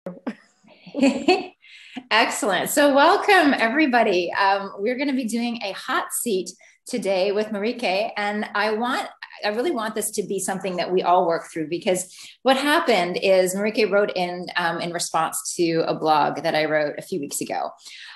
Excellent. So welcome everybody. We're going to be doing a hot seat today with Marieke, and I really want this to be something that we all work through, because what happened is Marieke wrote in response to a blog that I wrote a few weeks ago,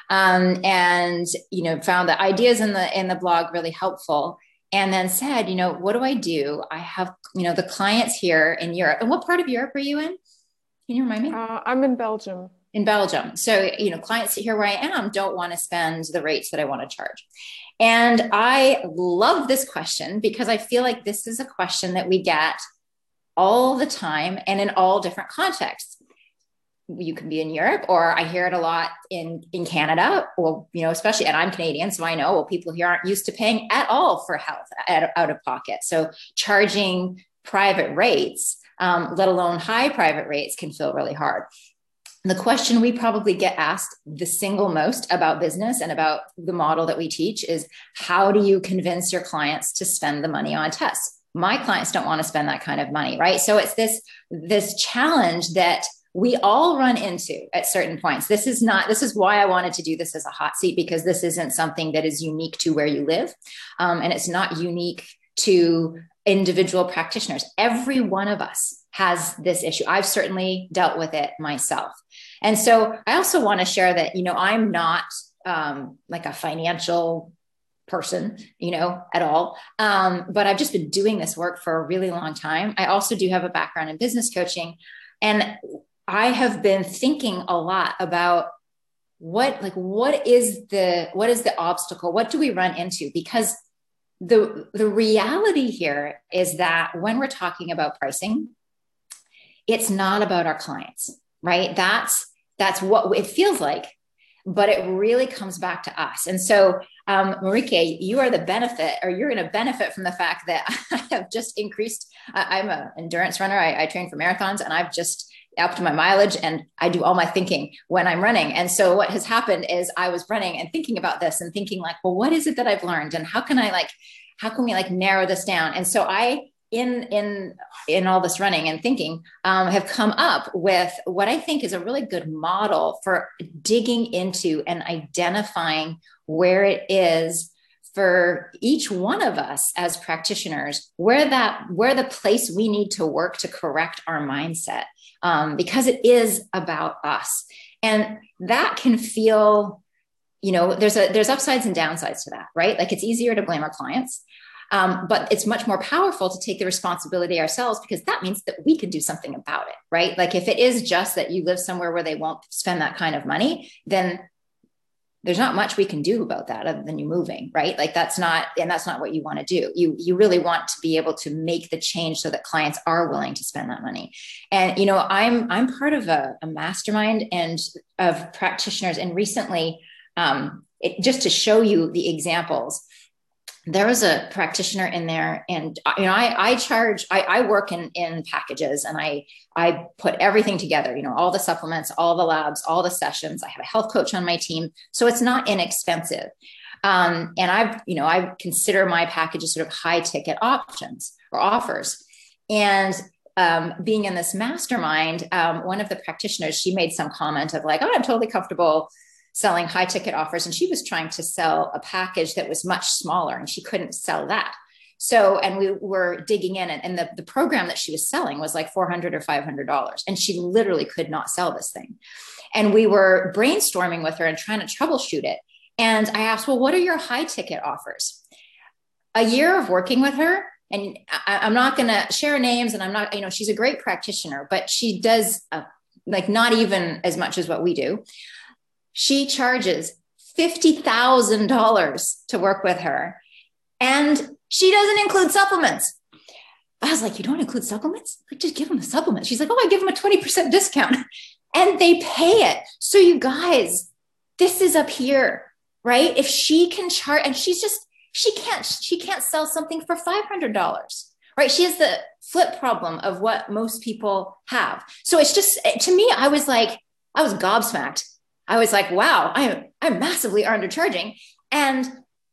and found the ideas in the blog really helpful. And then said, what do I do? I have, the clients here in Europe. And what part of Europe are you in? Can you remind me? I'm in Belgium. In Belgium. So, clients here where I am don't want to spend the rates that I want to charge. And I love this question because I feel like this is a question that we get all the time and in all different contexts. You can be in Europe, or I hear it a lot in Canada, or, especially, and I'm Canadian, so I know, well, people here aren't used to paying at all for health out of pocket. So charging private rates, let alone high private rates, can feel really hard. The question we probably get asked the single most about business and about the model that we teach is, how do you convince your clients to spend the money on tests? My clients don't want to spend that kind of money, right? So it's this challenge that we all run into at certain points. This is why I wanted to do this as a hot seat, because this isn't something that is unique to where you live. And it's not unique to individual practitioners. Every one of us has this issue. I've certainly dealt with it myself. And so I also want to share that, I'm not like a financial person, at all. But I've just been doing this work for a really long time. I also do have a background in business coaching. And I have been thinking a lot about what is the obstacle? What do we run into? Because the reality here is that when we're talking about pricing, it's not about our clients, right? That's what it feels like, but it really comes back to us. And so, Marieke, you're going to benefit from the fact that I have just increased. I'm an endurance runner. I train for marathons, and I've just upped my mileage, and I do all my thinking when I'm running. And so what has happened is I was running and thinking about this and thinking like, well, what is it that I've learned, and how can we narrow this down? And so I, in all this running and thinking, have come up with what I think is a really good model for digging into and identifying where it is for each one of us as practitioners, where the place we need to work to correct our mindset, because it is about us. And that can feel, there's upsides and downsides to that, right? Like, it's easier to blame our clients. But it's much more powerful to take the responsibility ourselves, because that means that we can do something about it, right? Like, if it is just that you live somewhere where they won't spend that kind of money, then there's not much we can do about that other than you moving, right? Like, that's not what you want to do. You really want to be able to make the change so that clients are willing to spend that money. And, I'm part of a mastermind and of practitioners. And recently, just to show you the examples, there was a practitioner in there, and I work in packages, and I put everything together, all the supplements, all the labs, all the sessions. I have a health coach on my team, so it's not inexpensive. And I consider my packages sort of high ticket options or offers. And being in this mastermind, one of the practitioners, she made some comment of like, oh, I'm totally comfortable selling high ticket offers. And she was trying to sell a package that was much smaller, and she couldn't sell that. So, and we were digging in, and the program that she was selling was like $400 or $500. And she literally could not sell this thing. And we were brainstorming with her and trying to troubleshoot it. And I asked, well, what are your high ticket offers? A year of working with her, and I'm not going to share names, and I'm not, she's a great practitioner, but she does not even as much as what we do. She charges $50,000 to work with her, and she doesn't include supplements. I was like, you don't include supplements? Like, just give them the supplements. She's like, oh, I give them a 20% discount, and they pay it. So you guys, this is up here, right? If she can charge, and she can't sell something for $500, right? She has the flip problem of what most people have. So it's just, to me, I was gobsmacked. I was like, wow, I'm massively undercharging. And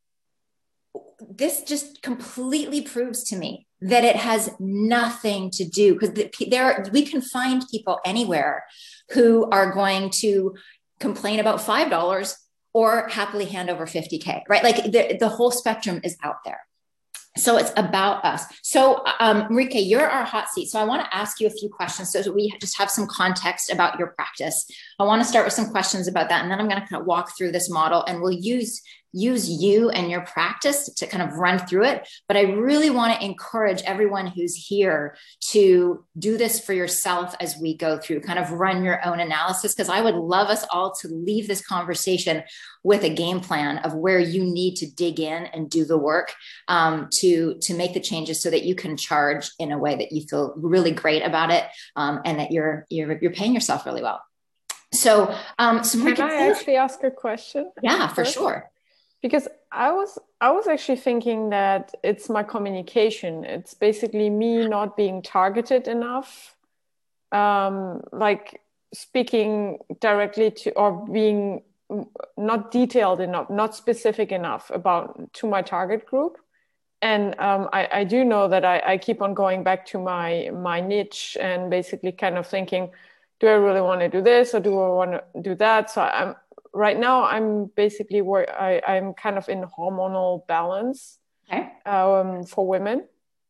this just completely proves to me that it has nothing to do, because we can find people anywhere who are going to complain about $5 or happily hand over 50K, right? Like the whole spectrum is out there. So it's about us. So Marika, you're our hot seat. So I want to ask you a few questions so that we just have some context about your practice. I want to start with some questions about that. And then I'm going to kind of walk through this model and we'll use you and your practice to kind of run through it. But I really want to encourage everyone who's here to do this for yourself as we go through, kind of run your own analysis, because I would love us all to leave this conversation with a game plan of where you need to dig in and do the work to make the changes so that you can charge in a way that you feel really great about it, and that you're paying yourself really well. So, can I actually ask a question? Yeah, for sure. Because I was actually thinking that it's my communication. It's basically me not being targeted enough, like speaking directly to, or being not detailed enough, not specific enough to my target group. And I do know that I keep on going back to my niche and basically kind of thinking, do I really want to do this or do I want to do that? So right now I'm basically I'm kind of in hormonal balance, okay, for women.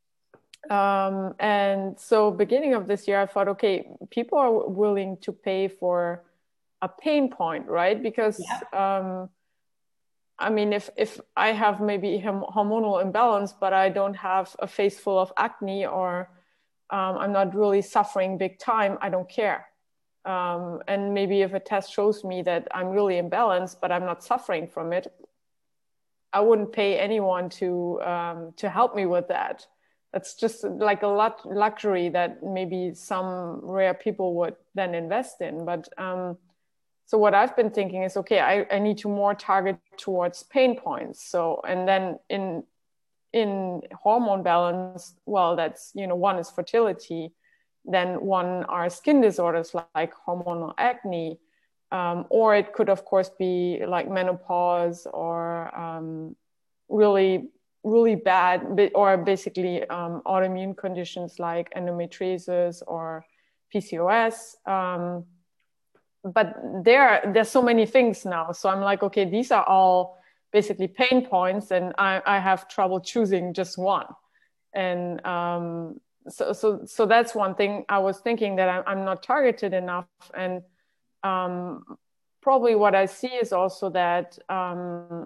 And so beginning of this year, I thought, okay, people are willing to pay for a pain point, right? Because, yeah. I mean, if I have maybe hormonal imbalance, but I don't have a face full of acne, or I'm not really suffering big time, I don't care. And maybe if a test shows me that I'm really imbalanced, but I'm not suffering from it, I wouldn't pay anyone to help me with that. That's just like a luxury that maybe some rare people would then invest in. But so what I've been thinking is, okay, I need to more target towards pain points. So, and then in hormone balance, well, that's, one is fertility, then one are skin disorders like hormonal acne, or it could of course be like menopause or really, really bad, or basically autoimmune conditions like endometriosis or PCOS. But there's so many things now. So I'm like, okay, these are all basically pain points, and I have trouble choosing just one. And so that's one thing I was thinking, that I'm not targeted enough. And probably what I see is also that I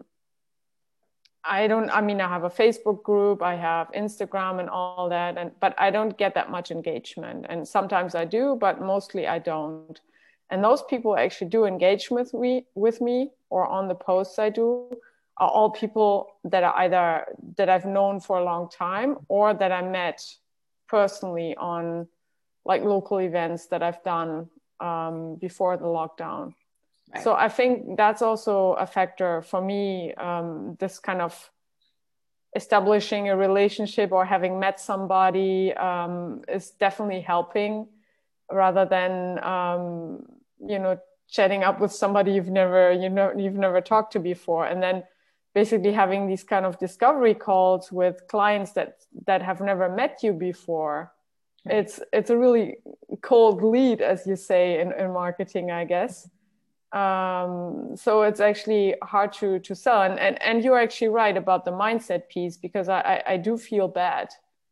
have a Facebook group, I have Instagram and all that, but I don't get that much engagement. And sometimes I do, but mostly I don't. And those people actually do engage with me or on the posts I do are all people that are either that I've known for a long time or that I met personally on like local events that I've done before the lockdown. Right. So I think that's also a factor for me. This kind of establishing a relationship or having met somebody is definitely helping, rather than chatting up with somebody you've never talked to before, and then basically having these kind of discovery calls with clients that have never met you before. It's a really cold lead, as you say in marketing, I guess. So it's actually hard to sell, and you're actually right about the mindset piece, because I do feel bad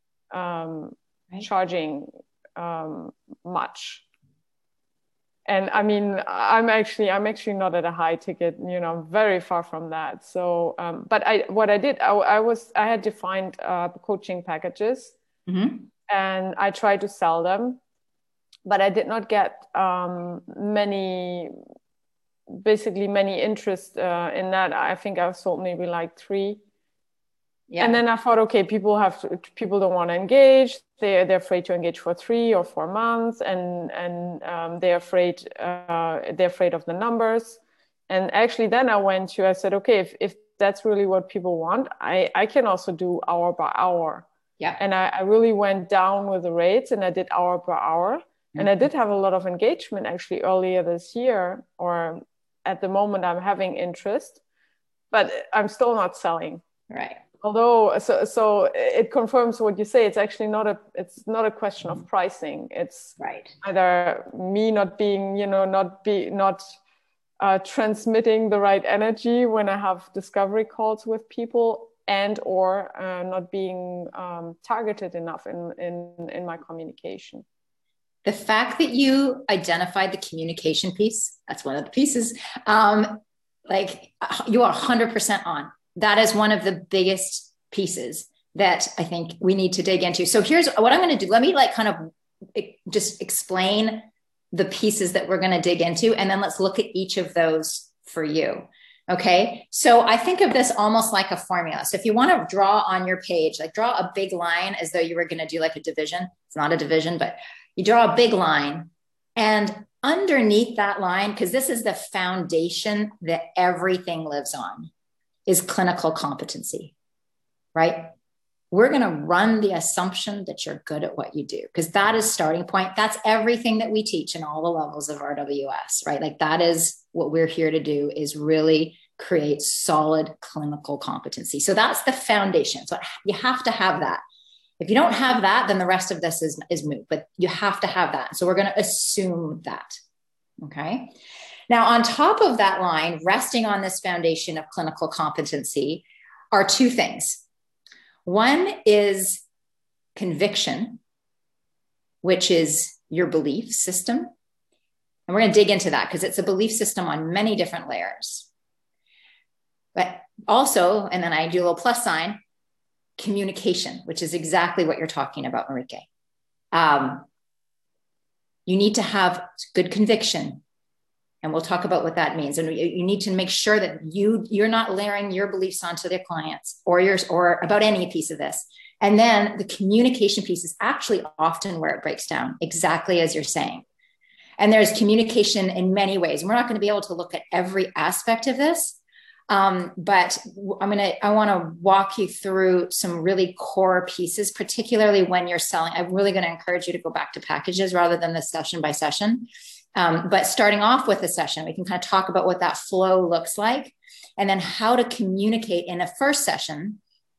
charging much. And I mean, I'm actually not at a high ticket, very far from that. So, but I had defined coaching packages, mm-hmm. and I tried to sell them, but I did not get many interest in that. I think I sold maybe like 3. Yeah. And then I thought, okay, people don't want to engage. They're afraid to engage for 3 or 4 months, and they're afraid of the numbers. And actually, then I said, okay, if that's really what people want, I can also do hour by hour. Yeah. And I really went down with the rates, and I did hour per hour, mm-hmm. and I did have a lot of engagement actually earlier this year, or at the moment I'm having interest, but I'm still not selling. Right. Although, so it confirms what you say. It's actually it's not a question of pricing. It's right. either me not being, not transmitting the right energy when I have discovery calls with people, and or not being targeted enough in my communication. The fact that you identified the communication piece, that's one of the pieces, like you are 100% on. That is one of the biggest pieces that I think we need to dig into. So here's what I'm going to do. Let me kind of just explain the pieces that we're going to dig into, and then let's look at each of those for you. Okay. So I think of this almost like a formula. So if you want to draw on your page, draw a big line as though you were going to do a division. It's not a division, but you draw a big line, and underneath that line, because this is the foundation that everything lives on, is clinical competency, right? We're going to run the assumption that you're good at what you do, because that is starting point. That's everything that we teach in all the levels of RWS, right? That is what we're here to do, is really create solid clinical competency. So that's the foundation. So you have to have that. If you don't have that, then the rest of this is moot, but you have to have that. So we're going to assume that. Okay. Now, on top of that line, resting on this foundation of clinical competency, are two things. One is conviction, which is your belief system. And we're going to dig into that because it's a belief system on many different layers. But also, and then I do a little plus sign, communication, which is exactly what you're talking about, Marieke. You need to have good conviction. And we'll talk about what that means. And you need to make sure that you're not layering your beliefs onto their clients or yours or about any piece of this. And then the communication piece is actually often where it breaks down, exactly as you're saying. And there's communication in many ways. And we're not going to be able to look at every aspect of this. But I want to walk you through some really core pieces, particularly when you're selling. I'm really going to encourage you to go back to packages rather than the session by session. But starting off with a session, we can kind of talk about what that flow looks like, and then how to communicate in a first session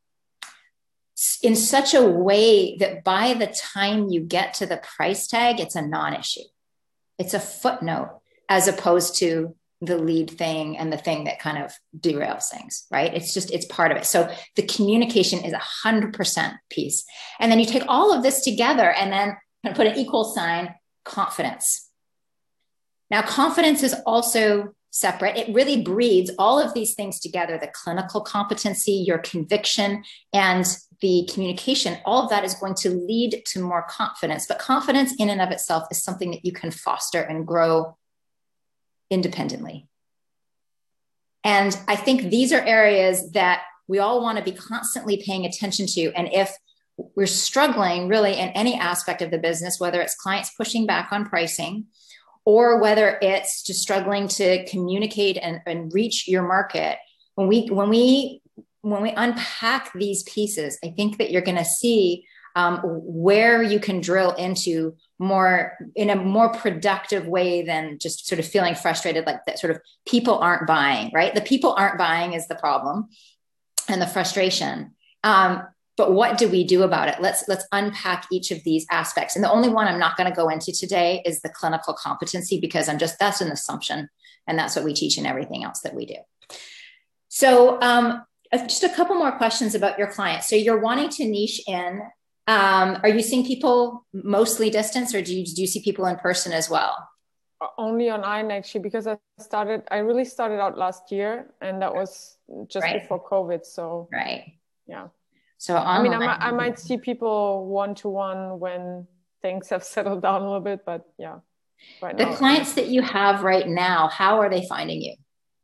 in such a way that by the time you get to the price tag, it's a non-issue. It's a footnote as opposed to the lead thing and the thing that kind of derails things, right? It's part of it. So the communication is 100% piece. And then you take all of this together and then put an equal sign, confidence. Now, confidence is also separate. It really breeds all of these things together, the clinical competency, your conviction, and the communication. All of that is going to lead to more confidence. But confidence in and of itself is something that you can foster and grow independently. And I think these are areas that we all want to be constantly paying attention to. And if we're struggling really in any aspect of the business, whether it's clients pushing back on pricing, or whether it's just struggling to communicate and reach your market, when we unpack these pieces, I think that you're going to see where you can drill into more in a more productive way than just sort of feeling frustrated, like that sort of people aren't buying, right? The people aren't buying is the problem and the frustration. But what do we do about it? Let's unpack each of these aspects. And the only one I'm not going to go into today is the clinical competency, because that's an assumption. And that's what we teach in everything else that we do. So just a couple more questions about your clients. So you're wanting to niche in. Are you seeing people mostly distance, or do you see people in person as well? Only online, actually, because I really started out last year, and that was just before COVID. So yeah. So online, I might see people one-to-one when things have settled down a little bit, but yeah. Right now, the clients that you have right now, how are they finding you?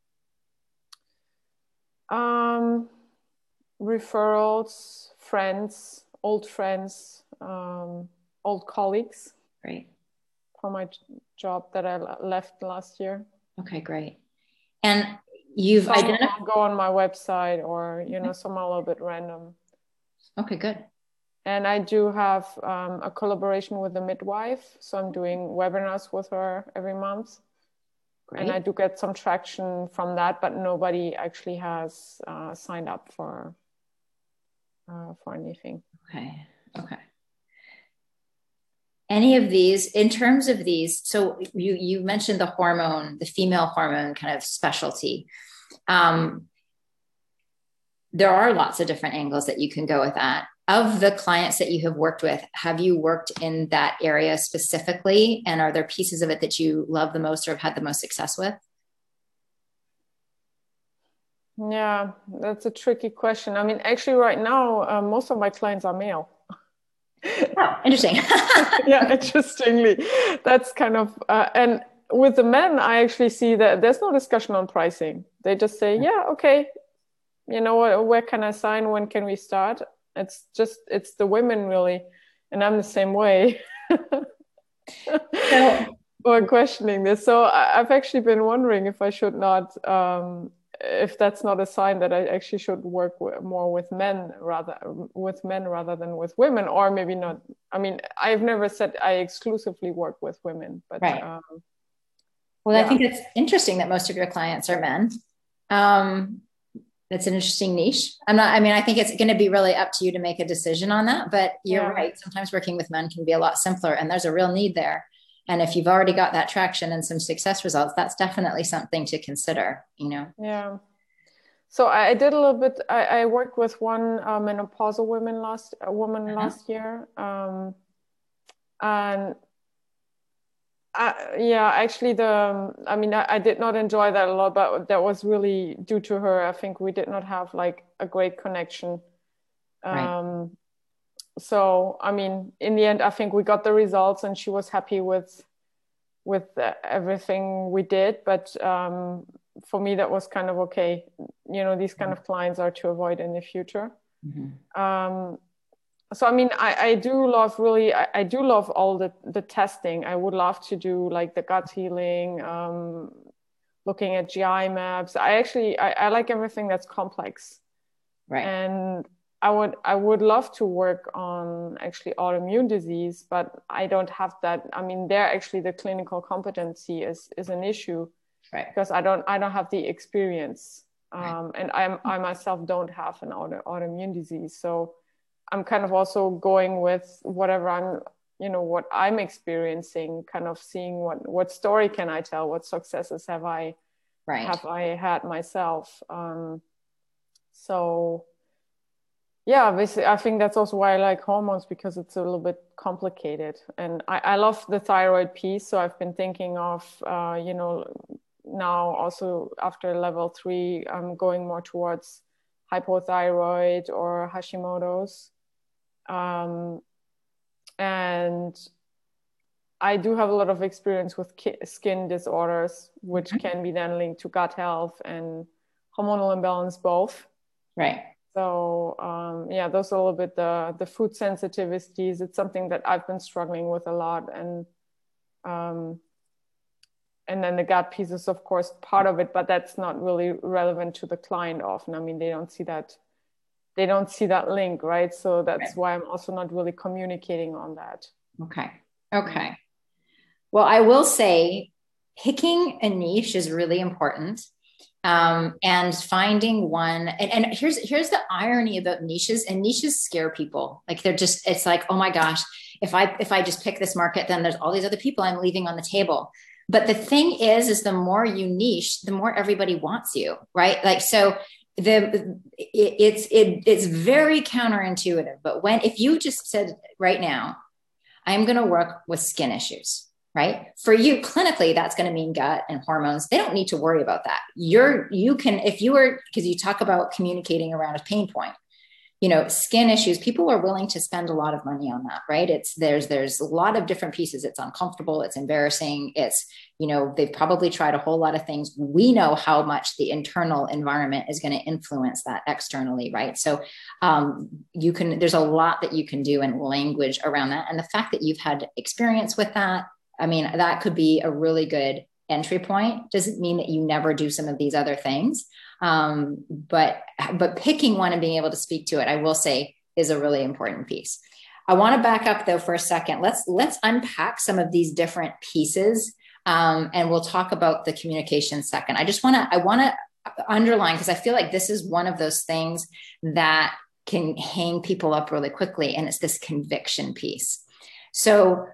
Referrals, friends, old friends, old colleagues. Great. For my job that I left last year. Okay, great. And you've identified. Go on my website, or some a little bit random. Okay, good. And I do have a collaboration with a midwife, so I'm doing webinars with her every month. Great. And I do get some traction from that, but nobody actually has signed up for for anything. Okay. Okay. Any of these, in terms of these, so you mentioned the female hormone kind of specialty. There are lots of different angles that you can go with that. Of the clients that you have worked with, have you worked in that area specifically? And are there pieces of it that you love the most or have had the most success with? Yeah, that's a tricky question. I mean, actually right now, most of my clients are male. Oh, interesting. Yeah, interestingly, that's kind of, and with the men, I actually see that there's no discussion on pricing. They just say, yeah, okay, you know, where can I sign? When can we start? It's the women really. And I'm the same way. So, or questioning this. So I've actually been wondering if I should not, if that's not a sign that I actually should work more with men rather than with women, or maybe not. I mean, I've never said I exclusively work with women, but right. Well, yeah. I think it's interesting that most of your clients are men. That's an interesting niche. I think it's going to be really up to you to make a decision on that, but you're right. Sometimes working with men can be a lot simpler and there's a real need there. And if you've already got that traction and some success results, that's definitely something to consider, you know? Yeah. So I did a little bit, I worked with one menopausal woman last year. And actually I did not enjoy that a lot, but that was really due to her. I think we did not have like a great connection. Right. So, I mean, in the end, I think we got the results and she was happy with everything we did. But for me, that was kind of okay. You know, these kind of clients are to avoid in the future. Mm-hmm. So, I mean, I do love all the testing. I would love to do like the gut healing, looking at GI maps. I like everything that's complex. Right. And I would love to work on actually autoimmune disease, but I don't have that. I mean, there actually the clinical competency is an issue, right? Because I don't have the experience, and I myself don't have an autoimmune disease, so I'm kind of also going with whatever what I'm experiencing, kind of seeing what story can I tell, what successes have I had myself. So yeah, basically, I think that's also why I like hormones, because it's a little bit complicated. And I love the thyroid piece. So I've been thinking of, now also after level 3, I'm going more towards hypothyroid or Hashimoto's. And I do have a lot of experience with skin disorders, which can be then linked to gut health and hormonal imbalance both. Right. So those are a little bit the food sensitivities. It's something that I've been struggling with a lot, and then the gut piece is of course part of it, but that's not really relevant to the client often. I mean, they don't see that link, right? So that's why I'm also not really communicating on that. Okay. Well, I will say picking a niche is really important. And finding one, and here's the irony about niches, and niches scare people. Like it's like, oh my gosh, if I just pick this market, then there's all these other people I'm leaving on the table. But the thing is the more you niche, the more everybody wants you, right? Like, so it's very counterintuitive, but if you just said right now, I'm going to work with skin issues, right? For you clinically, that's going to mean gut and hormones. They don't need to worry about that. Because you talk about communicating around a pain point, skin issues, people are willing to spend a lot of money on that, right? There's a lot of different pieces. It's uncomfortable. It's embarrassing. It's, they've probably tried a whole lot of things. We know how much the internal environment is going to influence that externally, right? So there's a lot that you can do in language around that. And the fact that you've had experience with that, I mean, that could be a really good entry point. Doesn't mean that you never do some of these other things. But picking one and being able to speak to it, I will say, is a really important piece. I want to back up though for a second. Let's unpack some of these different pieces. And we'll talk about the communication second. I want to underline, because I feel like this is one of those things that can hang people up really quickly. And it's this conviction piece. So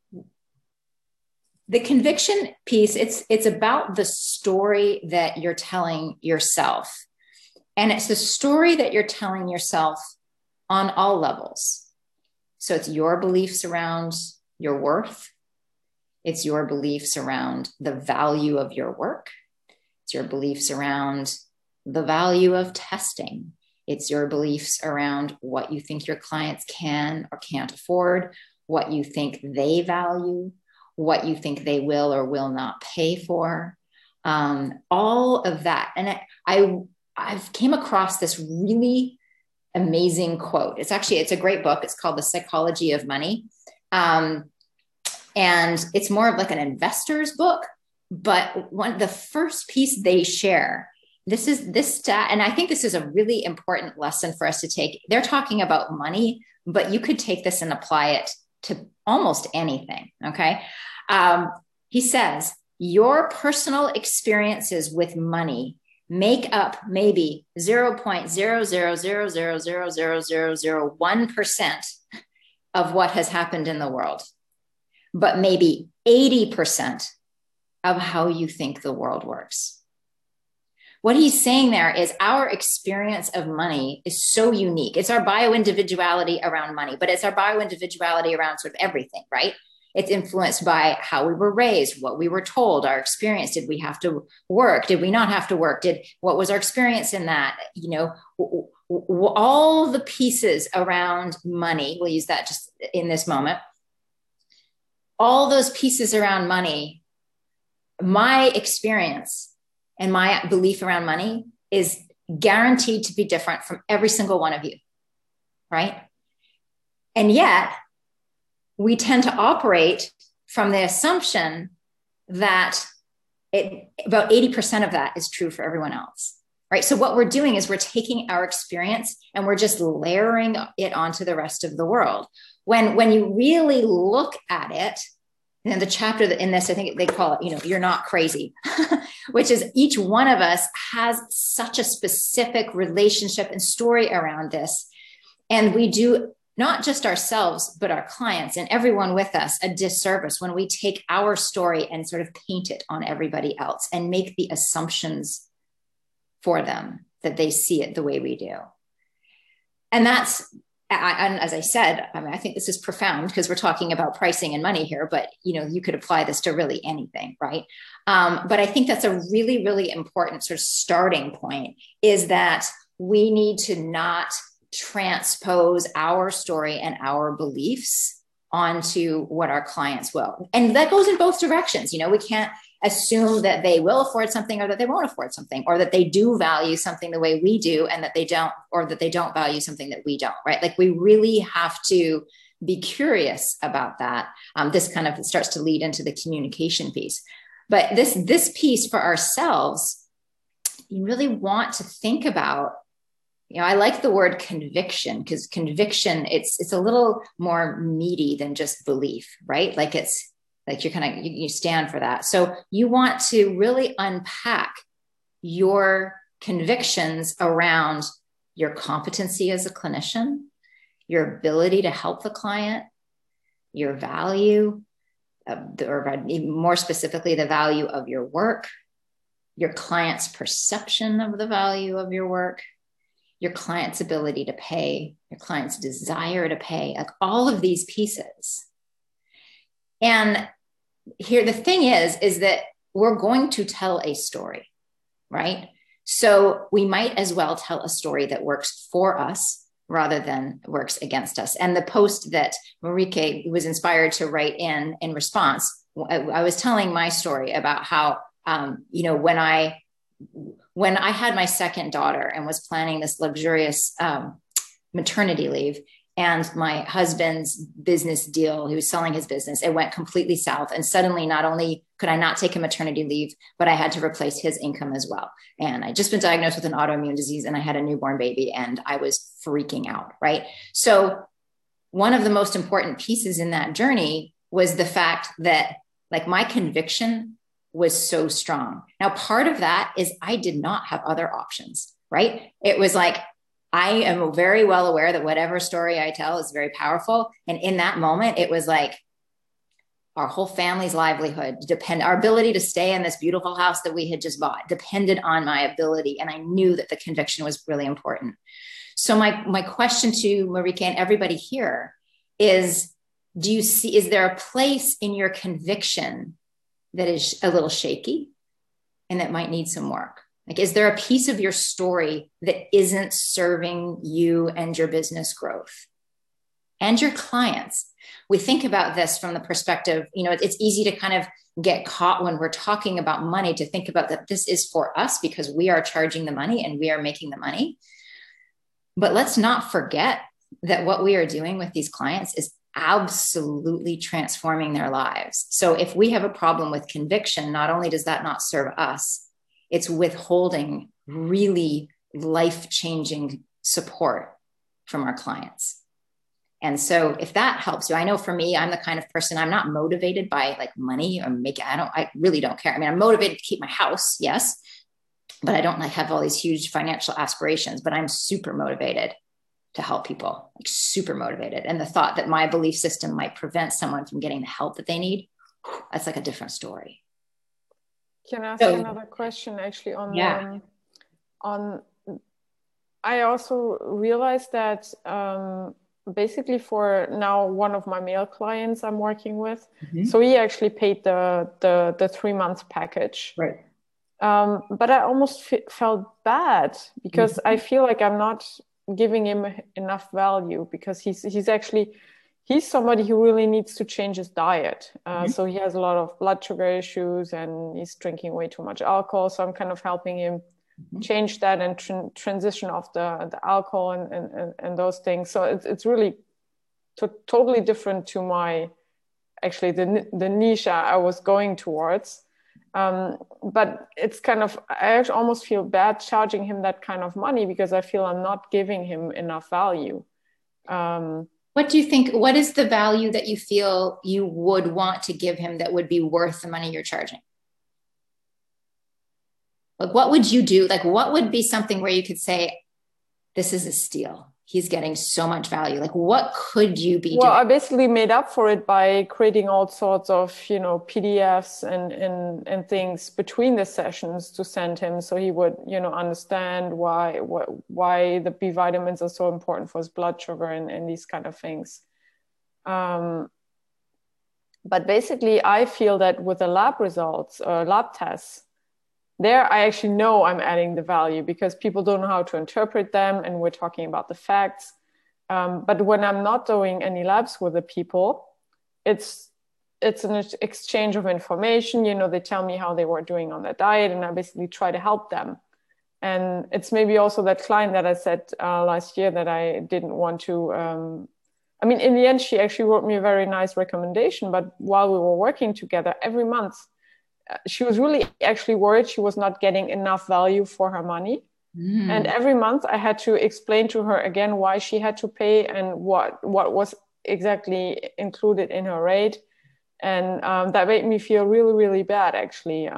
the conviction piece, it's about the story that you're telling yourself. And it's the story that you're telling yourself on all levels. So it's your beliefs around your worth. It's your beliefs around the value of your work. It's your beliefs around the value of testing. It's your beliefs around what you think your clients can or can't afford, what you think they value, what you think they will or will not pay for, all of that. And I've came across this really amazing quote. It's a great book. It's called The Psychology of Money. And it's more of like an investor's book, but the first piece they share, this stat, and I think this is a really important lesson for us to take. They're talking about money, but you could take this and apply it to almost anything. Okay. He says, your personal experiences with money make up maybe 0.000000001% of what has happened in the world, but maybe 80% of how you think the world works. What he's saying there is our experience of money is so unique. It's our bio-individuality around money, but it's our bio-individuality around sort of everything, right? It's influenced by how we were raised, what we were told, our experience. Did we have to work? Did we not have to work? What was our experience in that? All the pieces around money, we'll use that just in this moment. All those pieces around money, my experience and my belief around money is guaranteed to be different from every single one of you, right? And yet, we tend to operate from the assumption that about 80% of that is true for everyone else, right? So what we're doing is we're taking our experience and we're just layering it onto the rest of the world. When you really look at it, and the chapter in this, I think they call it, you're not crazy, which is each one of us has such a specific relationship and story around this. And we do not just ourselves, but our clients and everyone with us a disservice when we take our story and sort of paint it on everybody else and make the assumptions for them that they see it the way we do. And that's, and as I said, I think this is profound because we're talking about pricing and money here, but you could apply this to really anything, right? But I think that's a really, really important sort of starting point, is that we need to not transpose our story and our beliefs onto what our clients will. And that goes in both directions. We can't assume that they will afford something or that they won't afford something, or that they do value something the way we do and that they don't, or that they don't value something that we don't, right? Like we really have to be curious about that. This kind of starts to lead into the communication piece. But this piece for ourselves, you really want to think about, I like the word conviction, because conviction, it's a little more meaty than just belief, right? Like it's like you stand for that. So you want to really unpack your convictions around your competency as a clinician, your ability to help the client, your value, or more specifically, the value of your work, your client's perception of the value of your work, your client's ability to pay, your client's desire to pay, like all of these pieces. And here, the thing is that we're going to tell a story, right? So we might as well tell a story that works for us rather than works against us. And the post that Marieke was inspired to write in response, I was telling my story about how, when I had my second daughter and was planning this luxurious maternity leave, and my husband's business deal, he was selling his business, it went completely south. And suddenly, not only could I not take a maternity leave, but I had to replace his income as well. And I'd just been diagnosed with an autoimmune disease and I had a newborn baby and I was freaking out, right? So one of the most important pieces in that journey was the fact that like my conviction was so strong. Now, part of that is I did not have other options, right? It was like, I am very well aware that whatever story I tell is very powerful. And in that moment, it was like our whole family's livelihood our ability to stay in this beautiful house that we had just bought depended on my ability. And I knew that the conviction was really important. So my question to Marika and everybody here is, is there a place in your conviction that is a little shaky and that might need some work? Like, is there a piece of your story that isn't serving you and your business growth and your clients? We think about this from the perspective, it's easy to kind of get caught when we're talking about money to think about that this is for us because we are charging the money and we are making the money. But let's not forget that what we are doing with these clients is absolutely transforming their lives. So if we have a problem with conviction, not only does that not serve us, it's withholding really life-changing support from our clients. And so if that helps you, I know for me, I'm the kind of person, I'm not motivated by like money or I really don't care. I mean, I'm motivated to keep my house. Yes. But I don't like have all these huge financial aspirations, but I'm super motivated to help people, like super motivated. And the thought that my belief system might prevent someone from getting the help that they need, that's like a different story. Can I ask another question actually I also realized that basically for now, one of my male clients I'm working with, so he actually paid the 3-month package. Right. But I almost felt bad because I feel like I'm not giving him enough value because he's somebody who really needs to change his diet. So he has a lot of blood sugar issues and he's drinking way too much alcohol. So I'm kind of helping him change that and transition off the alcohol and those things. So it's really totally different to the niche I was going towards. But it's kind of, I actually almost feel bad charging him that kind of money because I feel I'm not giving him enough value. What do you think, what is the value that you feel you would want to give him that would be worth the money you're charging? Like, what would you do? Like, what would be something where you could say, this is a steal? He's getting so much value. Like, what could you be doing? I basically made up for it by creating all sorts of, PDFs and things between the sessions to send him so he would, understand why the B vitamins are so important for his blood sugar and these kind of things. But basically, I feel that with the lab results or lab tests, there, I actually know I'm adding the value because people don't know how to interpret them and we're talking about the facts. But when I'm not doing any labs with the people, it's an exchange of information. They tell me how they were doing on their diet and I basically try to help them. And it's maybe also that client that I said last year that I didn't want to, in the end, she actually wrote me a very nice recommendation. But while we were working together every month, she was really actually worried she was not getting enough value for her money. And every month I had to explain to her again why she had to pay and what was exactly included in her rate. And that made me feel really, really bad, actually.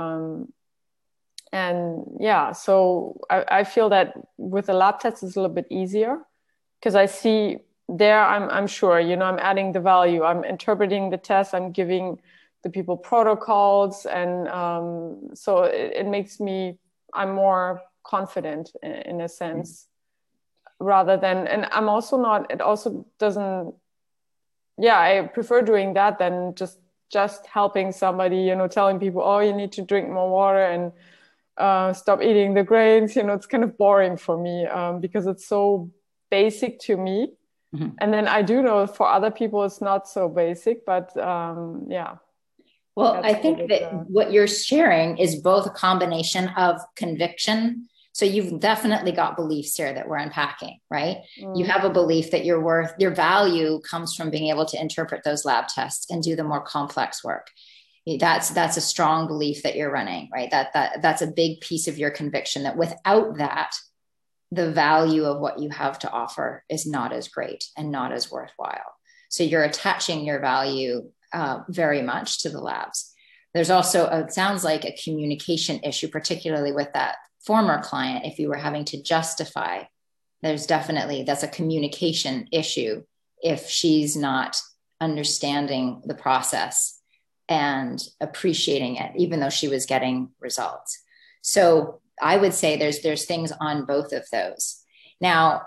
So I feel that with the lab test it's a little bit easier because I see there, I'm sure, I'm adding the value. I'm interpreting the test. I'm giving the people protocols. And so it makes me, I'm more confident in a sense rather than, and I'm also not, it also doesn't, I prefer doing that than just helping somebody, telling people, oh, you need to drink more water and stop eating the grains. It's kind of boring for me because it's so basic to me. And then I do know for other people it's not so basic, but Well, I think that what you're sharing is both a combination of conviction. So you've definitely got beliefs here that we're unpacking, right? You have a belief that your value comes from being able to interpret those lab tests and do the more complex work. That's a strong belief that you're running, right? That's a big piece of your conviction that without that, the value of what you have to offer is not as great and not as worthwhile. So you're attaching your value very much to the labs. There's also, it sounds like a communication issue, particularly with that former client, if you were having to justify There's definitely, that's a communication issue if she's not understanding the process and appreciating it, even though she was getting results. So I would say there's things on both of those. Now,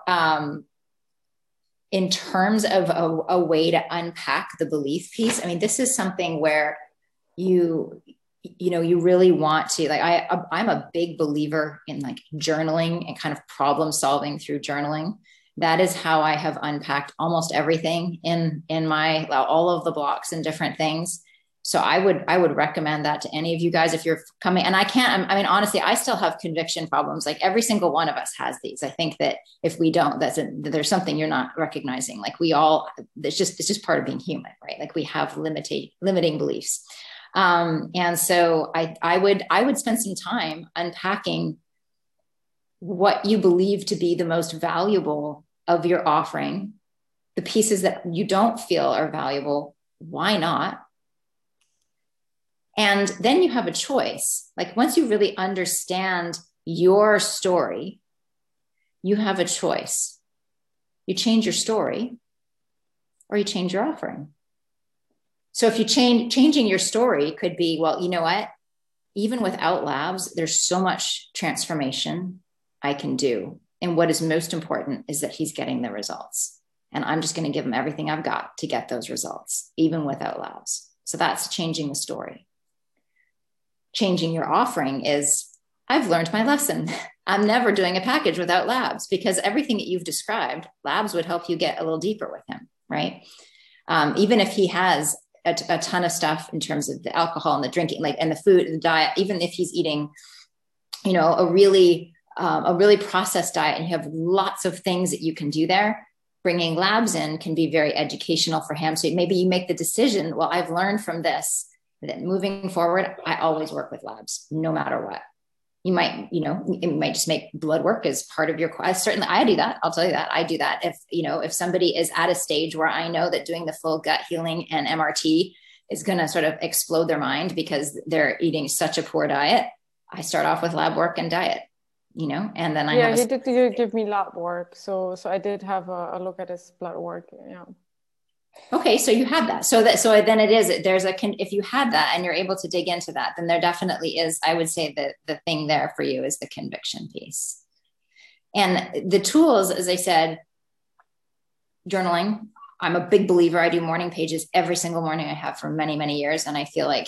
in terms of a way to unpack the belief piece, I mean, this is something where you really want to, like, I'm a big believer in like journaling and kind of problem solving through journaling. That is how I have unpacked almost everything in my, all of the blocks and different things. So I would recommend that to any of you guys if you're coming. And I mean, honestly, I still have conviction problems. Like every single one of us has these. I think that if we don't, there's something you're not recognizing. Like it's just part of being human, right? Like we have limiting beliefs. And so I would spend some time unpacking what you believe to be the most valuable of your offering, the pieces that you don't feel are valuable. Why not? And then you have a choice. Like once you really understand your story, you have a choice. You change your story or you change your offering. So if you changing your story could be, well, you know what? Even without labs, there's so much transformation I can do. And what is most important is that he's getting the results. And I'm just going to give him everything I've got to get those results, even without labs. So that's changing the story. Changing your offering is, I've learned my lesson. I'm never doing a package without labs, because everything that you've described, labs would help you get a little deeper with him, right? Even if he has a ton of stuff in terms of the alcohol and the drinking, like, and the food, the diet, even if he's eating, a really processed diet, and you have lots of things that you can do there, bringing labs in can be very educational for him. So maybe you make the decision, well, I've learned from this, that moving forward, I always work with labs, no matter what. You might, it might just make blood work as part of your, certainly I do that. I'll tell you that I do that. If somebody is at a stage where I know that doing the full gut healing and MRT is going to sort of explode their mind because they're eating such a poor diet, I start off with lab work and diet, and then he did give me lab work. So I did have a look at his blood work. Yeah. Okay. So you had that. So then if you had that and you're able to dig into that, then there definitely is, I would say that the thing there for you is the conviction piece. And the tools, as I said, journaling, I'm a big believer. I do morning pages every single morning. I have for many, many years. And I feel like,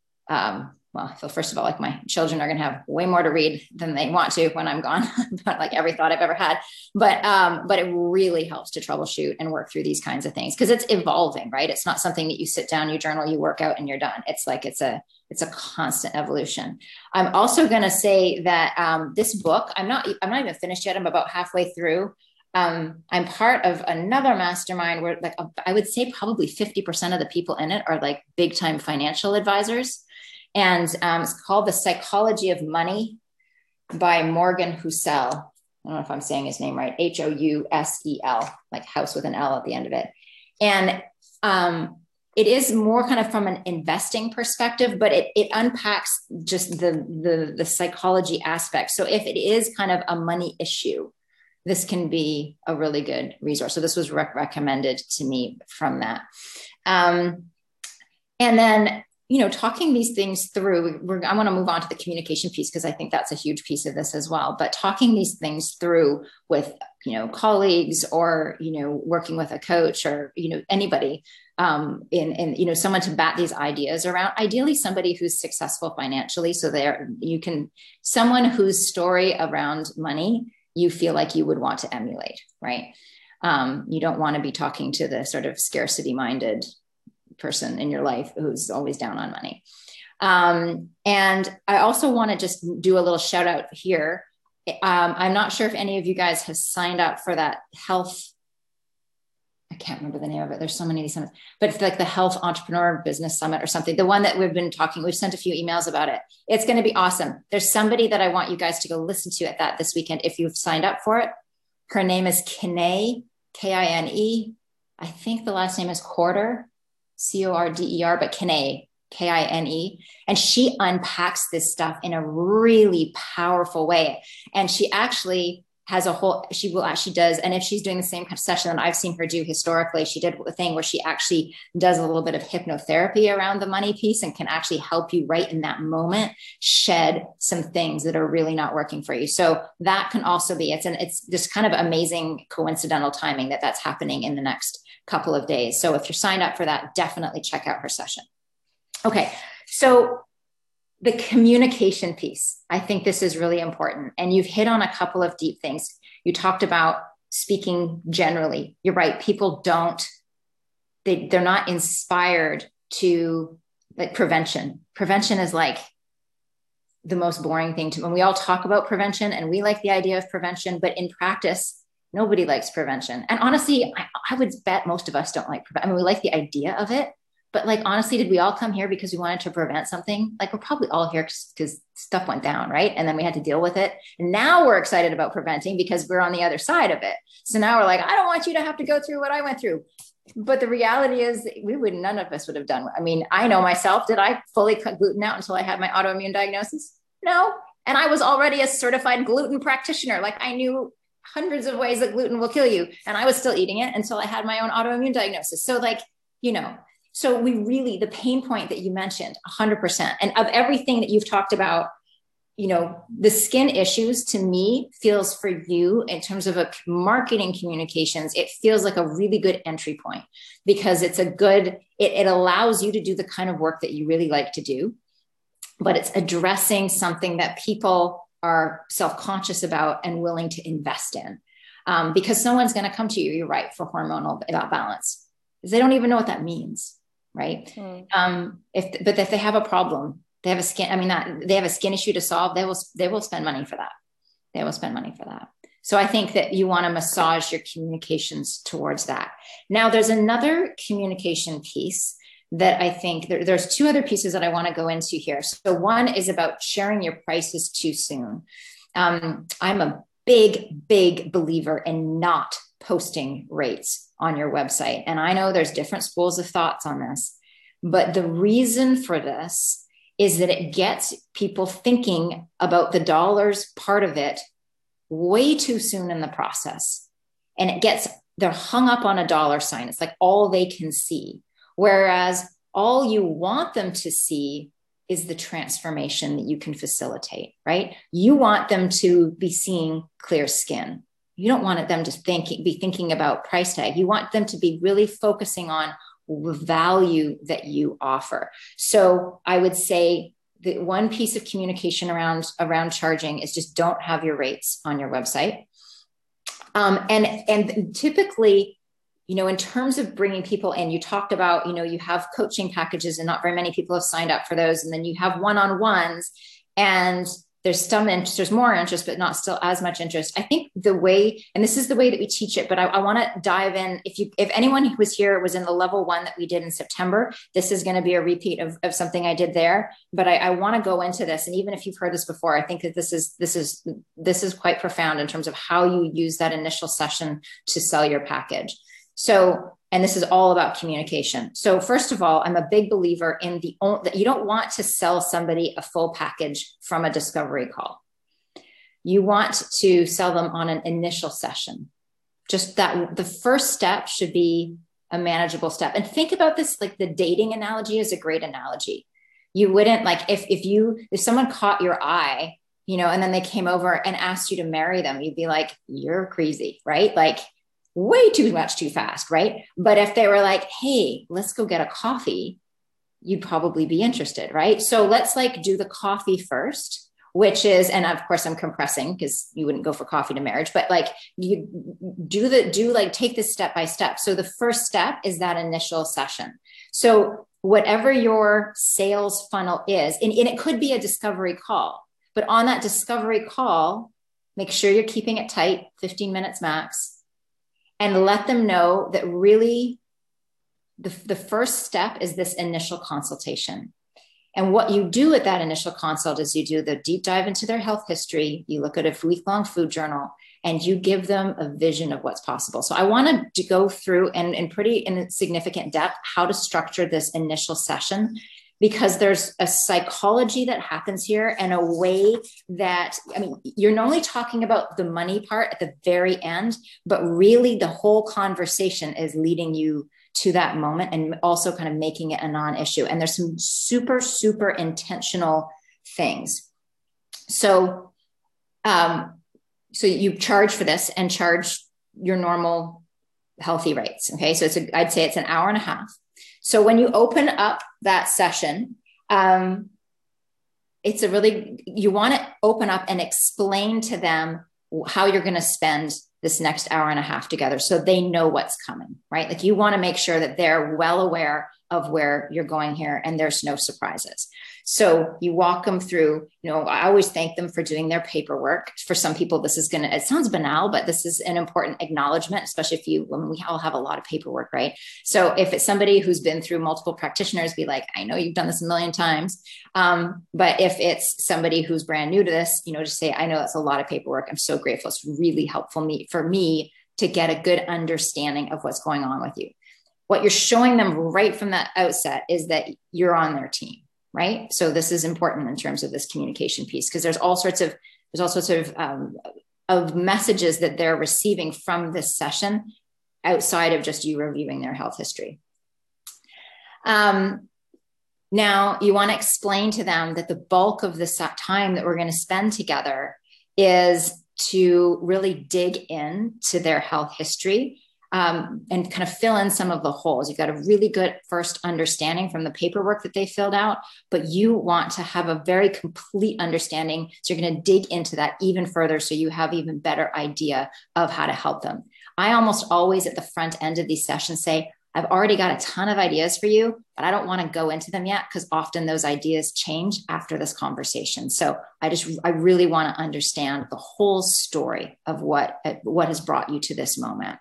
I feel first of all, like my children are going to have way more to read than they want to when I'm gone, but like every thought I've ever had. But it really helps to troubleshoot and work through these kinds of things, because it's evolving, right? It's not something that you sit down, you journal, you work out, and you're done. It's like it's a constant evolution. I'm also going to say that this book, I'm not even finished yet. I'm about halfway through. I'm part of another mastermind where, like, I would say probably 50% of the people in it are like big time financial advisors. And it's called The Psychology of Money by Morgan Housel. I don't know if I'm saying his name right. Housel, like house with an L at the end of it. And it is more kind of from an investing perspective, but it unpacks just the psychology aspect. So if it is kind of a money issue, this can be a really good resource. So this was recommended to me from that. And then, talking these things through, I want to move on to the communication piece, because I think that's a huge piece of this as well. But talking these things through with, colleagues, or, working with a coach, or, anybody, in someone to bat these ideas around, ideally somebody who's successful financially. So someone whose story around money you feel like you would want to emulate, right? You don't want to be talking to the sort of scarcity minded person in your life who's always down on money. And I also want to just do a little shout out here. I'm not sure if any of you guys have signed up for that health. I can't remember the name of it. There's so many of these summits, but it's like the Health Entrepreneur Business Summit or something. The one that we've sent a few emails about it. It's going to be awesome. There's somebody that I want you guys to go listen to at that this weekend if you've signed up for it. Her name is Kine, Kine. I think the last name is Corder, Corder, but Kine, Kine. And she unpacks this stuff in a really powerful way. And she actually she does. And if she's doing the same kind of session that I've seen her do historically, she did a thing where she actually does a little bit of hypnotherapy around the money piece and can actually help you right in that moment shed some things that are really not working for you. So that can also be, it's just kind of amazing coincidental timing that that's happening in the next couple of days. So if you're signed up for that, definitely check out her session. Okay. So the communication piece, I think this is really important. And you've hit on a couple of deep things. You talked about speaking generally. You're right. People they're not inspired to, like, prevention. Prevention is like the most boring thing when we all talk about prevention, and we like the idea of prevention, but in practice, nobody likes prevention. And honestly, I would bet most of us don't like prevention. I mean, we like the idea of it, but like, honestly, did we all come here because we wanted to prevent something? Like, we're probably all here because stuff went down, right? And then we had to deal with it. And now we're excited about preventing because we're on the other side of it. So now we're like, I don't want you to have to go through what I went through. But the reality is none of us would have done. I mean, I know myself, did I fully cut gluten out until I had my autoimmune diagnosis? No. And I was already a certified gluten practitioner. Like, I knew hundreds of ways that gluten will kill you. And I was still eating it until I had my own autoimmune diagnosis. So, like, so the pain point that you mentioned, 100%. And of everything that you've talked about, the skin issues, to me, feels, for you in terms of a marketing communications, it feels like a really good entry point, because it allows you to do the kind of work that you really like to do, but it's addressing something that people are self-conscious about and willing to invest in, because someone's going to come to you, you're right, for hormonal balance, because they don't even know what that means. Right. But if they have a problem, they have a skin issue to solve, they will spend money for that. They will spend money for that. So I think that you want to massage your communications towards that. Now, there's another communication piece that I think there's two other pieces that I want to go into here. So one is about sharing your prices too soon. I'm a big believer in not posting rates on your website. And I know there's different schools of thoughts on this, but the reason for this is that it gets people thinking about the dollars part of it way too soon in the process. And they're hung up on a dollar sign. It's like all they can see. Whereas all you want them to see is the transformation that you can facilitate, right? You want them to be seeing clear skin. You don't want them to be thinking about price tag. You want them to be really focusing on the value that you offer. So I would say that one piece of communication around charging is just don't have your rates on your website. And typically, in terms of bringing people in, you talked about, you have coaching packages and not very many people have signed up for those. And then you have one-on-ones, and there's more interest, but not still as much interest. I think and this is the way that we teach it, but I want to dive in. If anyone who was here was in the level 1 that we did in September, this is going to be a repeat of something I did there, but I want to go into this. And even if you've heard this before, I think that this is quite profound in terms of how you use that initial session to sell your package. So, and this is all about communication. So first of all, I'm a big believer in that you don't want to sell somebody a full package from a discovery call. You want to sell them on an initial session. Just that the first step should be a manageable step. And think about this, like the dating analogy is a great analogy. You wouldn't if someone caught your eye, and then they came over and asked you to marry them, you'd be like, you're crazy, right? Like, way too much too fast, right? But if they were like, hey, let's go get a coffee, you'd probably be interested, right? So let's do the coffee first, which is, and of course I'm compressing because you wouldn't go for coffee to marriage, but you take this step by step. So the first step is that initial session. So whatever your sales funnel is, and it could be a discovery call, but on that discovery call, make sure you're keeping it tight, 15 minutes max. And let them know that really the first step is this initial consultation. And what you do at that initial consult is you do the deep dive into their health history. You look at a week-long food journal and you give them a vision of what's possible. So I wanted to go through in significant depth how to structure this initial session. because there's a psychology that happens here and a way that, I mean, you're only talking about the money part at the very end, but really the whole conversation is leading you to that moment and also kind of making it a non-issue. And there's some super, super intentional things. So, so you charge for this and charge your normal healthy rates. Okay. So I'd say it's an hour and a half. So when you open up that session, it's you want to open up and explain to them how you're going to spend this next hour and a half together, so they know what's coming, right? Like, you want to make sure that they're well aware of where you're going here and there's no surprises. So you walk them through, I always thank them for doing their paperwork. For some people, it sounds banal, but this is an important acknowledgement, especially we all have a lot of paperwork, right? So if it's somebody who's been through multiple practitioners, be like, I know you've done this a million times. But if it's somebody who's brand new to this, just say, I know that's a lot of paperwork. I'm so grateful. It's really helpful for me to get a good understanding of what's going on with you. What you're showing them right from the outset is that you're on their team, right? So this is important in terms of this communication piece, because there's all sorts of messages that they're receiving from this session outside of just you reviewing their health history. Now you want to explain to them that the bulk of the time that we're going to spend together is to really dig into their health history. And kind of fill in some of the holes. You've got a really good first understanding from the paperwork that they filled out, but you want to have a very complete understanding. So you're going to dig into that even further, so you have even better idea of how to help them. I almost always at the front end of these sessions say, I've already got a ton of ideas for you, but I don't want to go into them yet, because often those ideas change after this conversation. So I really want to understand the whole story of what has brought you to this moment.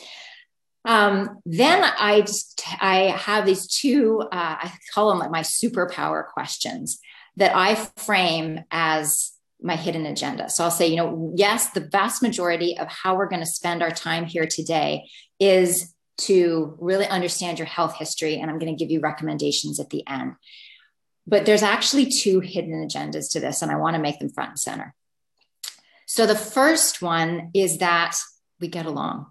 Then I have these two, I call them like my superpower questions that I frame as my hidden agenda. So I'll say, yes, the vast majority of how we're going to spend our time here today is to really understand your health history. And I'm going to give you recommendations at the end. But there's actually two hidden agendas to this, and I want to make them front and center. So the first one is that we get along.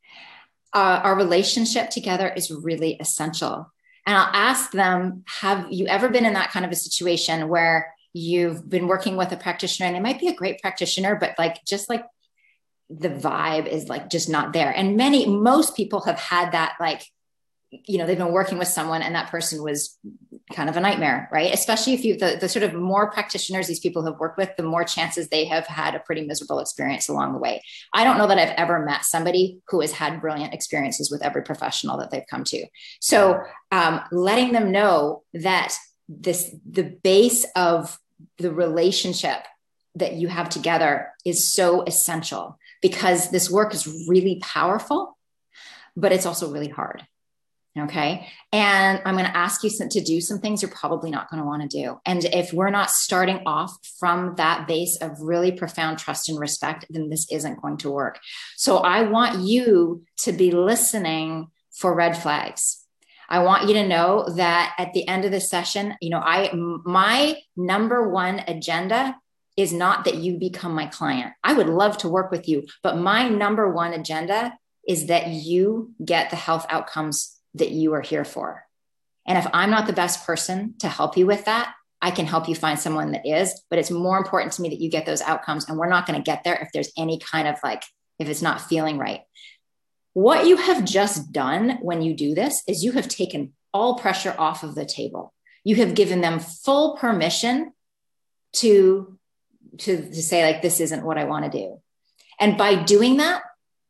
Our relationship together is really essential. And I'll ask them, have you ever been in that kind of a situation where you've been working with a practitioner and they might be a great practitioner, but just the vibe is just not there. And most people have had that, they've been working with someone and that person was kind of a nightmare, right? Especially if the sort of more practitioners these people have worked with, the more chances they have had a pretty miserable experience along the way. I don't know that I've ever met somebody who has had brilliant experiences with every professional that they've come to. So letting them know that the base of the relationship that you have together is so essential, because this work is really powerful, but it's also really hard. Okay. And I'm going to ask you to do some things you're probably not going to want to do. And if we're not starting off from that base of really profound trust and respect, then this isn't going to work. So I want you to be listening for red flags. I want you to know that at the end of the session, my number one agenda is not that you become my client. I would love to work with you, but my number one agenda is that you get the health outcomes that you are here for. And if I'm not the best person to help you with that, I can help you find someone that is, but it's more important to me that you get those outcomes. And we're not going to get there if there's any kind of if it's not feeling right. What you have just done when you do this is you have taken all pressure off of the table. You have given them full permission to say this isn't what I want to do. And by doing that,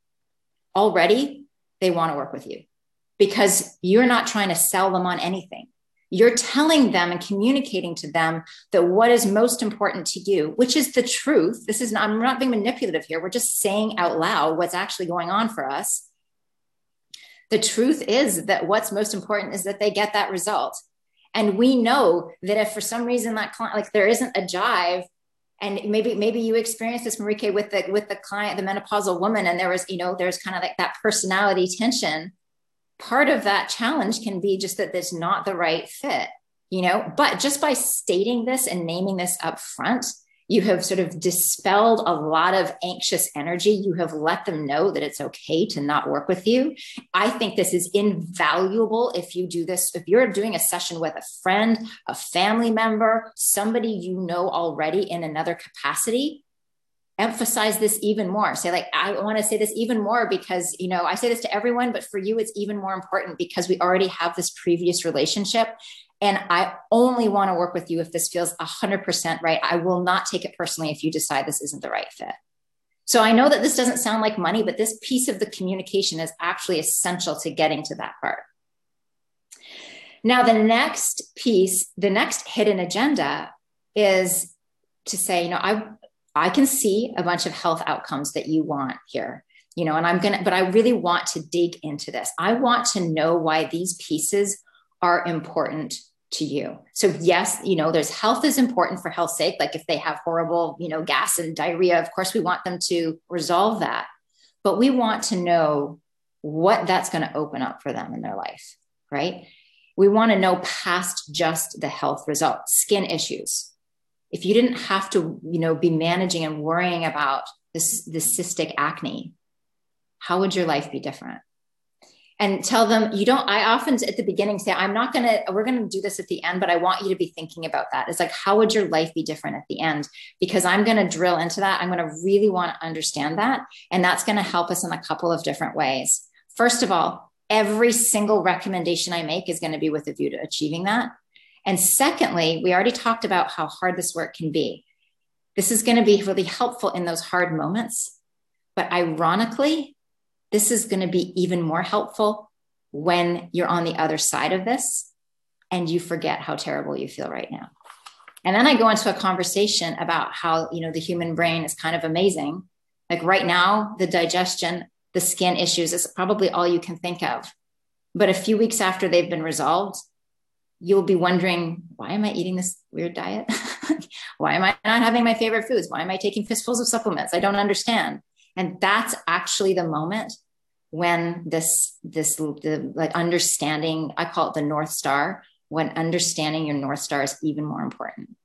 already they want to work with you, because you're not trying to sell them on anything. You're telling them and communicating to them that what is most important to you, which is the truth. I'm not being manipulative here. We're just saying out loud what's actually going on for us. The truth is that what's most important is that they get that result. And we know that if for some reason that client, there isn't a jive, and maybe you experienced this, Marieke, with the client, the menopausal woman, and there was, there's kind of that personality tension. Part of that challenge can be just that there's not the right fit. but just by stating this and naming this up front, you have sort of dispelled a lot of anxious energy. You have let them know that it's okay to not work with you. I think this is invaluable if you do this. If you're doing a session with a friend, a family member, somebody you know already in another capacity, emphasize this even more. Say like, I want to say this even more because, I say this to everyone, but for you, it's even more important because we already have this previous relationship. And I only want to work with you if this feels 100% right. I will not take it personally if you decide this isn't the right fit. So I know that this doesn't sound like money, but this piece of the communication is actually essential to getting to that part. Now, the next piece, the next hidden agenda is to say, I can see a bunch of health outcomes that you want here, but I really want to dig into this. I want to know why these pieces are important to you. So yes, there's health is important for health's sake. Like if they have horrible, gas and diarrhea, of course we want them to resolve that, but we want to know what that's going to open up for them in their life, right? We want to know past just the health result, skin issues. If you didn't have to, be managing and worrying about this cystic acne, how would your life be different? And tell them I often at the beginning say, we're going to do this at the end, but I want you to be thinking about that. It's like, how would your life be different at the end? Because I'm going to drill into that. I'm going to really want to understand that. And that's going to help us in a couple of different ways. First of all, every single recommendation I make is going to be with a view to achieving that. And secondly, we already talked about how hard this work can be. This is going to be really helpful in those hard moments. But ironically, this is going to be even more helpful when you're on the other side of this and you forget how terrible you feel right now. And then I go into a conversation about how, the human brain is kind of amazing. Like right now, the digestion, the skin issues is probably all you can think of. But a few weeks after they've been resolved, you'll be wondering, why am I eating this weird diet? Why am I not having my favorite foods? Why am I taking fistfuls of supplements? I don't understand. And that's actually the moment when the understanding, I call it the North Star, when understanding your North Star is even more important.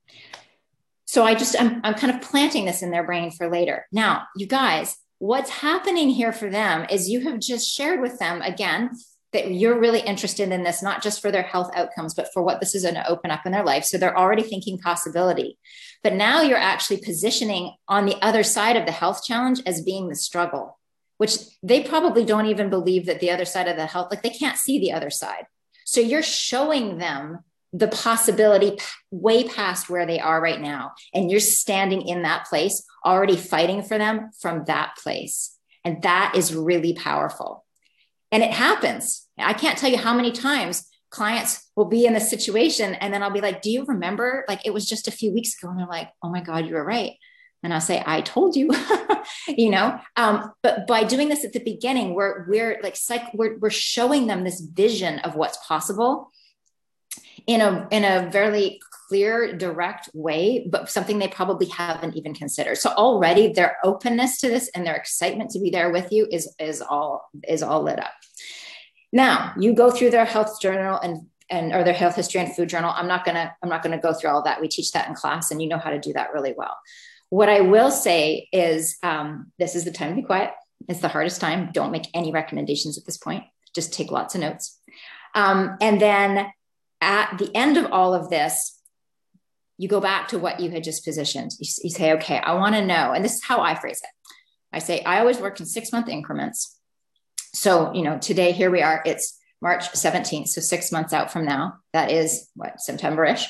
So I'm kind of planting this in their brain for later. Now, you guys, what's happening here for them is you have just shared with them again, that you're really interested in this, not just for their health outcomes, but for what this is going to open up in their life. So they're already thinking possibility. But now you're actually positioning on the other side of the health challenge as being the struggle, which they probably don't even believe that the other side of the health, like they can't see the other side. So you're showing them the possibility way past where they are right now. And you're standing in that place, already fighting for them from that place. And that is really powerful. And it happens. I can't tell you how many times clients will be in a situation and then I'll be like, do you remember? Like it was just a few weeks ago. And they're like, oh my God, you were right. And I'll say, I told you, but by doing this at the beginning, we're showing them this vision of what's possible in a very clear, direct way, but something they probably haven't even considered. So already their openness to this and their excitement to be there with you is all lit up. Now you go through their health journal or their health history and food journal. I'm not gonna go through all that. We teach that in class, and you know how to do that really well. What I will say is, this is the time to be quiet. It's the hardest time. Don't make any recommendations at this point. Just take lots of notes. And then at the end of all of this, you go back to what you had just positioned. You say, okay, I want to know. And this is how I phrase it. I say, I always work in 6-month increments. So, today, here we are, it's March 17th. So 6 months out from now, that is September-ish.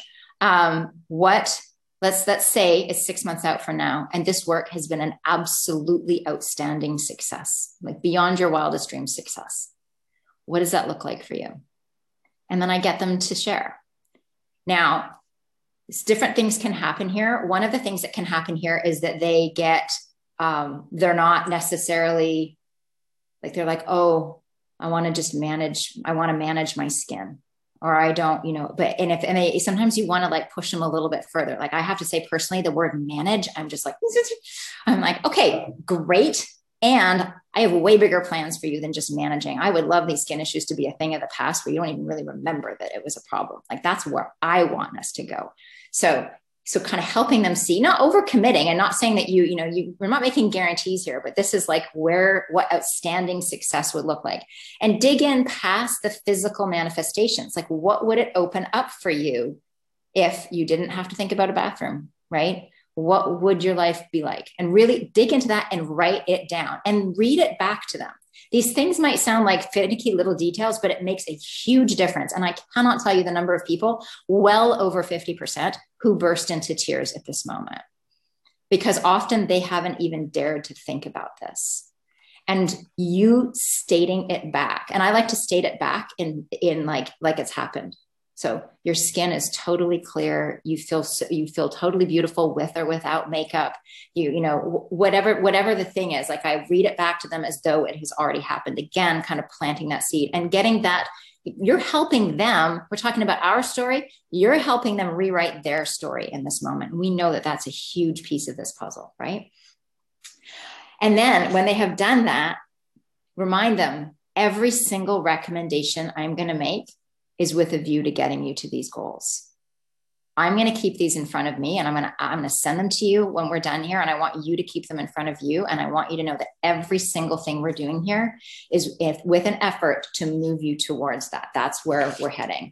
Let's say it's 6 months out from now. And this work has been an absolutely outstanding success, like beyond your wildest dreams success. What does that look like for you? And then I get them to share. Now, different things can happen here. One of the things that can happen here is that they get, they're not necessarily like, they're like, oh, I want to manage my skin, or I don't, and they, sometimes you want to like push them a little bit further. Like I have to say personally, the word manage, I'm just like, I'm like, okay, great. And I have way bigger plans for you than just managing. I would love these skin issues to be a thing of the past where you don't even really remember that it was a problem. Like that's where I want us to go. So kind of helping them see, not overcommitting and not saying that we're not making guarantees here, but this is like what outstanding success would look like, and dig in past the physical manifestations. Like what would it open up for you if you didn't have to think about a bathroom, right? What would your life be like? And really dig into that and write it down and read it back to them. These things might sound like finicky little details, but it makes a huge difference. And I cannot tell you the number of people, well over 50%, who burst into tears at this moment, because often they haven't even dared to think about this. And you stating it back, and I like to state it back in like it's happened. So your skin is totally clear. You feel totally beautiful with or without makeup. Whatever the thing is, like I read it back to them as though it has already happened. Again, kind of planting that seed and getting that. You're helping them. We're talking about our story. You're helping them rewrite their story in this moment. And we know that that's a huge piece of this puzzle, right? And then when they have done that, remind them every single recommendation I'm going to make is with a view to getting you to these goals. I'm going to keep these in front of me, and I'm going to send them to you when we're done here. And I want you to keep them in front of you. And I want you to know that every single thing we're doing here is with an effort to move you towards that. That's where we're heading.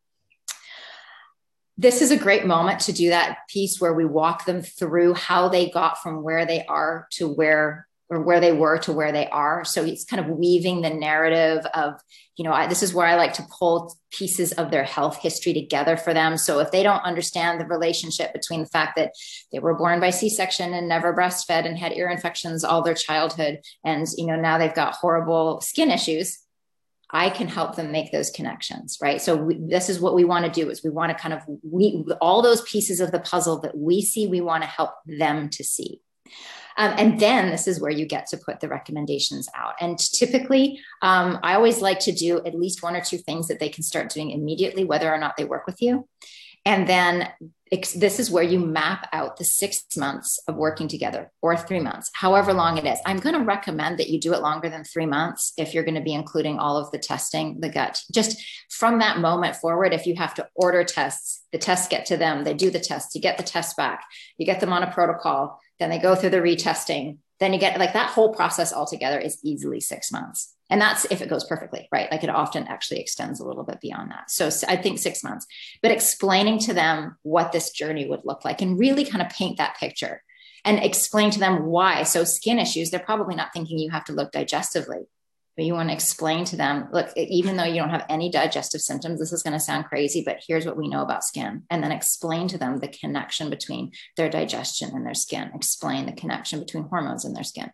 This is a great moment to do that piece where we walk them through how they got from where they are to where they were to where they are. So it's kind of weaving the narrative of, this is where I like to pull pieces of their health history together for them. So if they don't understand the relationship between the fact that they were born by C-section and never breastfed and had ear infections all their childhood, and, now they've got horrible skin issues, I can help them make those connections, right? So this is what we want to do, is we want to kind of all those pieces of the puzzle that we see, we want to help them to see. And then this is where you get to put the recommendations out. And typically, I always like to do at least one or two things that they can start doing immediately, whether or not they work with you. And then this is where you map out the 6 months of working together, or 3 months, however long it is. I'm going to recommend that you do it longer than 3 months if you're going to be including all of the testing, the gut. Just from that moment forward, if you have to order tests, the tests get to them, they do the tests, you get the tests back, you get them on a protocol, then they go through the retesting, then you get like that whole process altogether is easily 6 months. And that's if it goes perfectly, right? Like it often actually extends a little bit beyond that. So I think 6 months, but explaining to them what this journey would look like and really kind of paint that picture and explain to them why. So skin issues, they're probably not thinking you have to look digestively, but you want to explain to them, look, even though you don't have any digestive symptoms, this is going to sound crazy, but here's what we know about skin. And then explain to them the connection between their digestion and their skin. Explain the connection between hormones in their skin.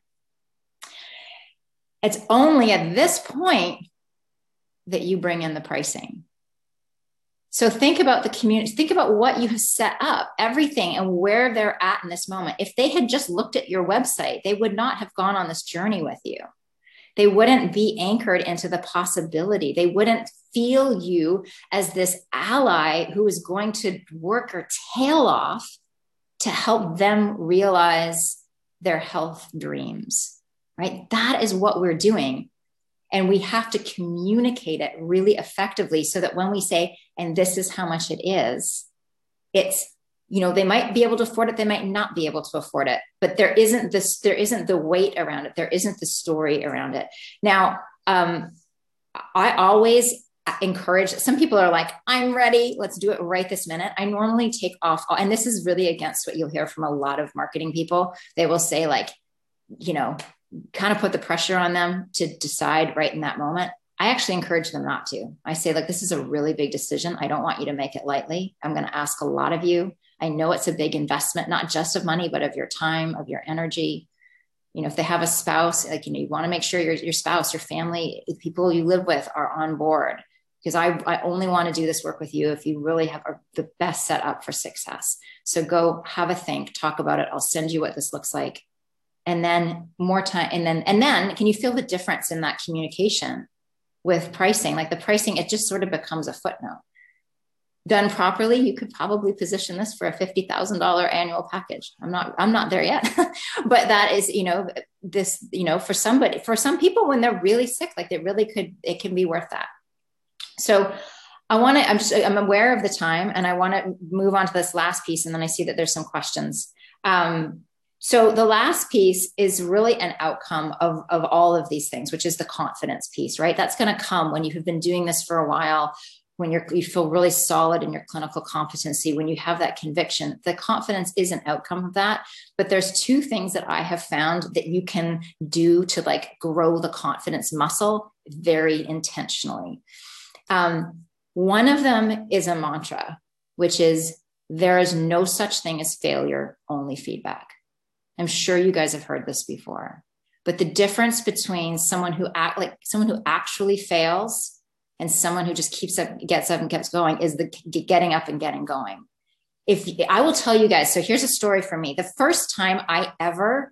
It's only at this point that you bring in the pricing. So think about the community, think about what you have set up, everything and where they're at in this moment. If they had just looked at your website, they would not have gone on this journey with you. They wouldn't be anchored into the possibility. They wouldn't feel you as this ally who is going to work her tail off to help them realize their health dreams, right? That is what we're doing. And we have to communicate it really effectively so that when we say, and this is how much it is, it's, they might be able to afford it. They might not be able to afford it, but there isn't the weight around it. There isn't the story around it. Now, I always encourage, some people are like, I'm ready. Let's do it right this minute. I normally take off, and this is really against what you'll hear from a lot of marketing people. They will say like, kind of put the pressure on them to decide right in that moment. I actually encourage them not to. I say, like, this is a really big decision. I don't want you to make it lightly. I'm going to ask a lot of you. I know it's a big investment, not just of money, but of your time, of your energy. If they have a spouse, like, you want to make sure your spouse, your family, the people you live with are on board, because I only want to do this work with you if you really have the best set up for success. So go have a think, talk about it. I'll send you what this looks like. And then more time. And then can you feel the difference in that communication with pricing? Like the pricing, it just sort of becomes a footnote. Done properly, you could probably position this for a $50,000 annual package. I'm not there yet, but that is, this, for some people, when they're really sick, like it can be worth that. So I'm aware of the time, and I want to move on to this last piece. And then I see that there's some questions. So the last piece is really an outcome of all of these things, which is the confidence piece, right? That's going to come when you have been doing this for a while, when you feel really solid in your clinical competency, when you have that conviction. The confidence is an outcome of that. But there's two things that I have found that you can do to like grow the confidence muscle very intentionally. One of them is a mantra, which is, there is no such thing as failure, only feedback. I'm sure you guys have heard this before, but the difference between someone who actually fails and someone who just gets up and keeps going is the getting up and getting going. If I will tell you guys, so here's a story for me. The first time I ever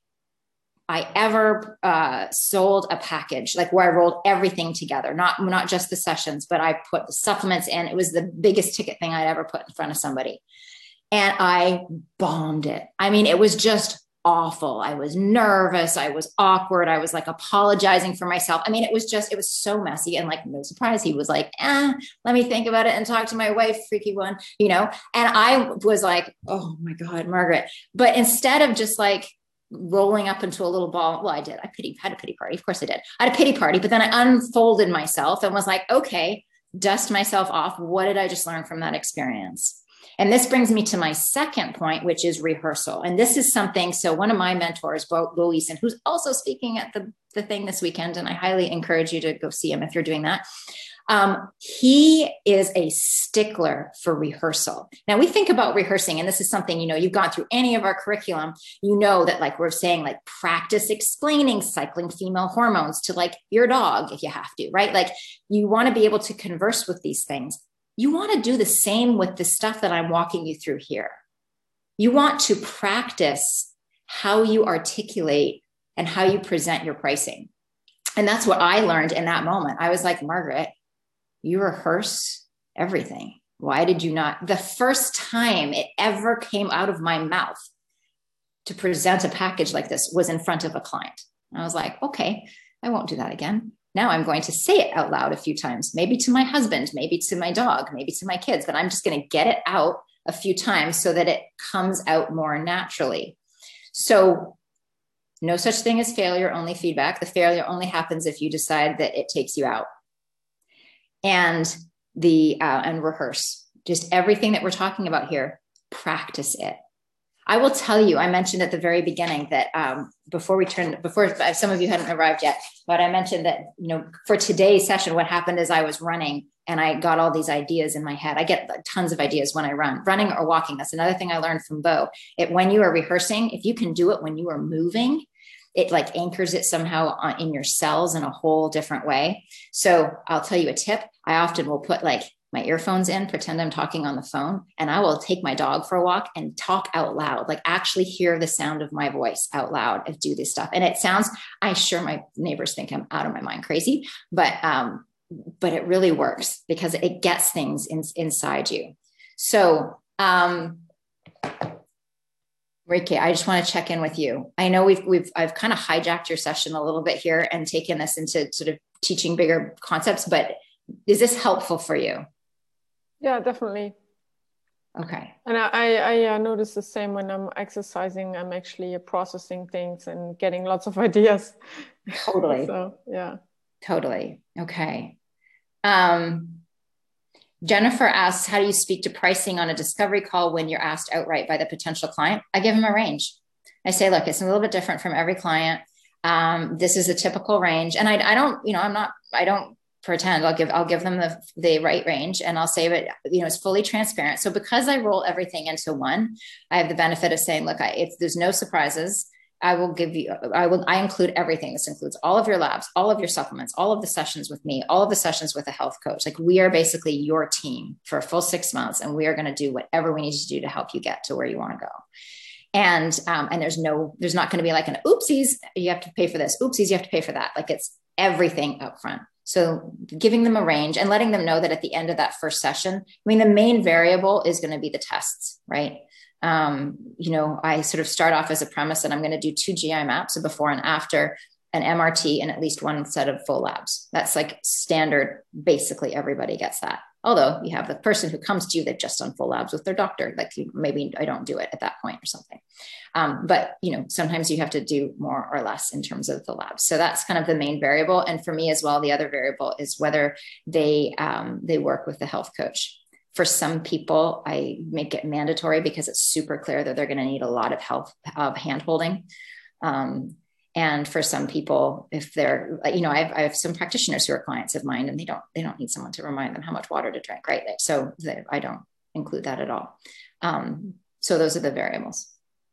sold a package, like where I rolled everything together, not just the sessions, but I put the supplements in. It was the biggest ticket thing I'd ever put in front of somebody. And I bombed it. I mean, it was just awful. I was nervous. I was awkward. I was like apologizing for myself. I mean, it was so messy, and like, no surprise. He was like, let me think about it and talk to my wife, freaky one, and I was like, oh my God, Margaret. But instead of just like rolling up into a little ball, well, I did. I had a pity party. Of course I did. I had a pity party, but then I unfolded myself and was like, okay, dust myself off. What did I just learn from that experience? And this brings me to my second point, which is rehearsal. And this is something, so one of my mentors, Bo Eason, who's also speaking at the thing this weekend, and I highly encourage you to go see him if you're doing that. He is a stickler for rehearsal. Now we think about rehearsing, and this is something, you've gone through any of our curriculum, that like we're saying, like practice explaining cycling female hormones to like your dog if you have to, right? Like you want to be able to converse with these things. You want to do the same with the stuff that I'm walking you through here. You want to practice how you articulate and how you present your pricing. And that's what I learned in that moment. I was like, Margaret, you rehearse everything. Why did you not? The first time it ever came out of my mouth to present a package like this was in front of a client. I was like, okay, I won't do that again. Now I'm going to say it out loud a few times, maybe to my husband, maybe to my dog, maybe to my kids, but I'm just going to get it out a few times so that it comes out more naturally. So no such thing as failure, only feedback. The failure only happens if you decide that it takes you out. And rehearse just everything that we're talking about here, practice it. I will tell you, I mentioned at the very beginning that before some of you hadn't arrived yet, but I mentioned that, for today's session, what happened is I was running and I got all these ideas in my head. I get tons of ideas when I running or walking. That's another thing I learned from Bo. When you are rehearsing, if you can do it when you are moving, it like anchors it somehow in your cells in a whole different way. So I'll tell you a tip. I often will put like my earphones in, pretend I'm talking on the phone, and I will take my dog for a walk and talk out loud, like actually hear the sound of my voice out loud and do this stuff. And it sounds, I'm sure my neighbors think I'm out of my mind crazy, but it really works because it gets things inside you. So, Rike, I just want to check in with you. I know I've kind of hijacked your session a little bit here and taken this into sort of teaching bigger concepts, but is this helpful for you? Yeah, definitely. Okay. And I notice the same when I'm exercising. I'm actually processing things and getting lots of ideas. Totally. So, yeah. Totally. Okay. Jennifer asks, how do you speak to pricing on a discovery call when you're asked outright by the potential client? I give them a range. I say, look, it's a little bit different from every client. This is a typical range. And I don't pretend. I'll give them the right range, and I'll say that, it's fully transparent. So because I roll everything into one, I have the benefit of saying, look, if there's no surprises, I include everything. This includes all of your labs, all of your supplements, all of the sessions with me, all of the sessions with a health coach. Like we are basically your team for a full 6 months, and we are going to do whatever we need to do to help you get to where you want to go. And there's not going to be like an oopsies, you have to pay for this. Oopsies, you have to pay for that. Like it's everything up front. So giving them a range and letting them know that at the end of that first session, the main variable is going to be the tests, right? I sort of start off as a premise that I'm going to do 2 GI maps, a before and after, an MRT, and at least one set of full labs. That's like standard. Basically, everybody gets that. Although you have the person who comes to you, they've just done full labs with their doctor. Like maybe I don't do it at that point or something. But sometimes you have to do more or less in terms of the labs. So that's kind of the main variable. And for me as well, the other variable is whether they work with the health coach. For some people, I make it mandatory because it's super clear that they're going to need a lot of hand holding. And for some people, if they're, I have some practitioners who are clients of mine, and they don't need someone to remind them how much water to drink, right? So I don't include that at all. So those are the variables.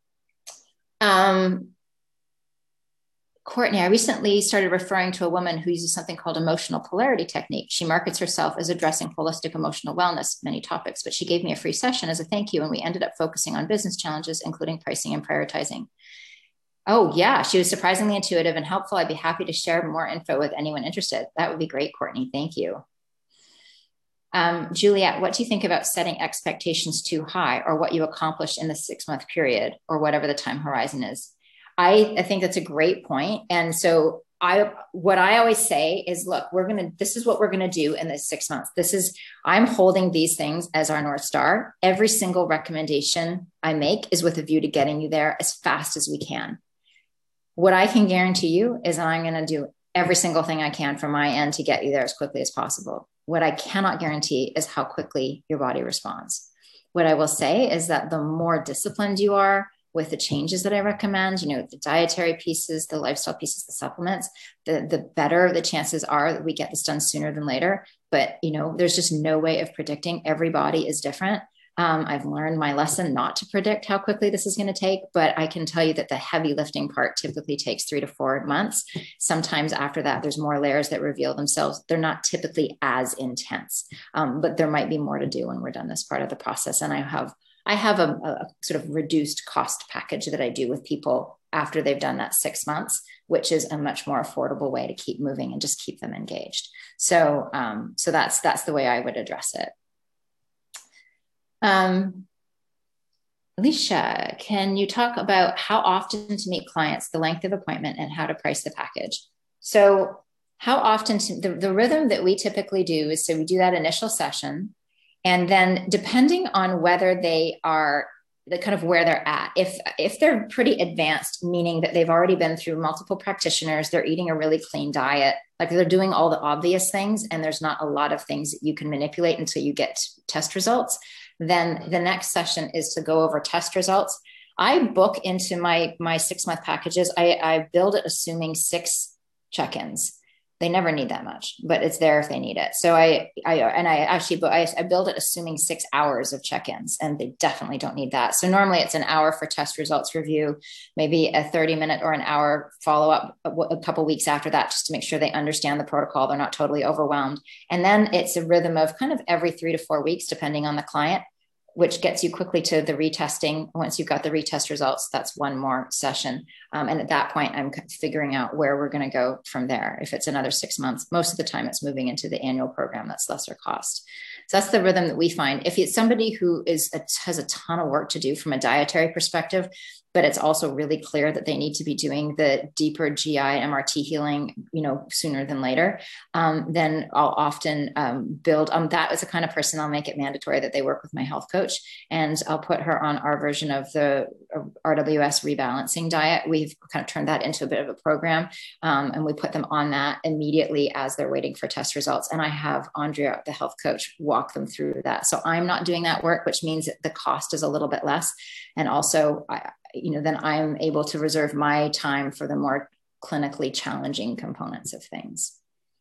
Courtney, I recently started referring to a woman who uses something called emotional polarity technique. She markets herself as addressing holistic emotional wellness, many topics, but she gave me a free session as a thank you. And we ended up focusing on business challenges, including pricing and prioritizing. Oh yeah, she was surprisingly intuitive and helpful. I'd be happy to share more info with anyone interested. That would be great, Courtney. Thank you. Juliet, what do you think about setting expectations too high, or what you accomplished in the 6-month period, or whatever the time horizon is? I think that's a great point. And so what I always say is, look, this is what we're going to do in this 6 months. I'm holding these things as our North Star. Every single recommendation I make is with a view to getting you there as fast as we can. What I can guarantee you is I'm going to do every single thing I can from my end to get you there as quickly as possible. What I cannot guarantee is how quickly your body responds. What I will say is that the more disciplined you are with the changes that I recommend, the dietary pieces, the lifestyle pieces, the supplements, the better the chances are that we get this done sooner than later. But, there's just no way of predicting. Every body is different. I've learned my lesson not to predict how quickly this is going to take, but I can tell you that the heavy lifting part typically takes 3 to 4 months. Sometimes after that, there's more layers that reveal themselves. They're not typically as intense, but there might be more to do when we're done this part of the process. And I have a sort of reduced cost package that I do with people after they've done that 6 months, which is a much more affordable way to keep moving and just keep them engaged. So that's the way I would address it. Alicia, can you talk about how often to meet clients, the length of appointment, and how to price the package? So how often the rhythm that we typically do is, so we do that initial session. And then depending on whether they are the kind of where they're at, if they're pretty advanced, meaning that they've already been through multiple practitioners, they're eating a really clean diet, like they're doing all the obvious things, and there's not a lot of things that you can manipulate until you get test results, then the next session is to go over test results. I book into my 6-month packages. I build it assuming 6 check-ins. They never need that much, but it's there if they need it. So I build it assuming 6 hours of check-ins, and they definitely don't need that. So normally it's an hour for test results review, maybe a 30-minute or an hour follow-up a couple weeks after that, just to make sure they understand the protocol. They're not totally overwhelmed. And then it's a rhythm of kind of every 3 to 4 weeks, depending on the client, which gets you quickly to the retesting. Once you've got the retest results, that's one more session. And at that point, I'm figuring out where we're going to go from there. If it's another 6 months, most of the time it's moving into the annual program that's lesser cost. So that's the rhythm that we find. If it's somebody who has a ton of work to do from a dietary perspective, but it's also really clear that they need to be doing the deeper GI MRT healing, sooner than later, then I'll often build that as a kind of person. I'll make it mandatory that they work with my health coach, and I'll put her on our version of the RWS rebalancing diet. We've kind of turned that into a bit of a program, and we put them on that immediately as they're waiting for test results. And I have Andrea, the health coach, walk them through that. So I'm not doing that work, which means that the cost is a little bit less. And also, then I'm able to reserve my time for the more clinically challenging components of things.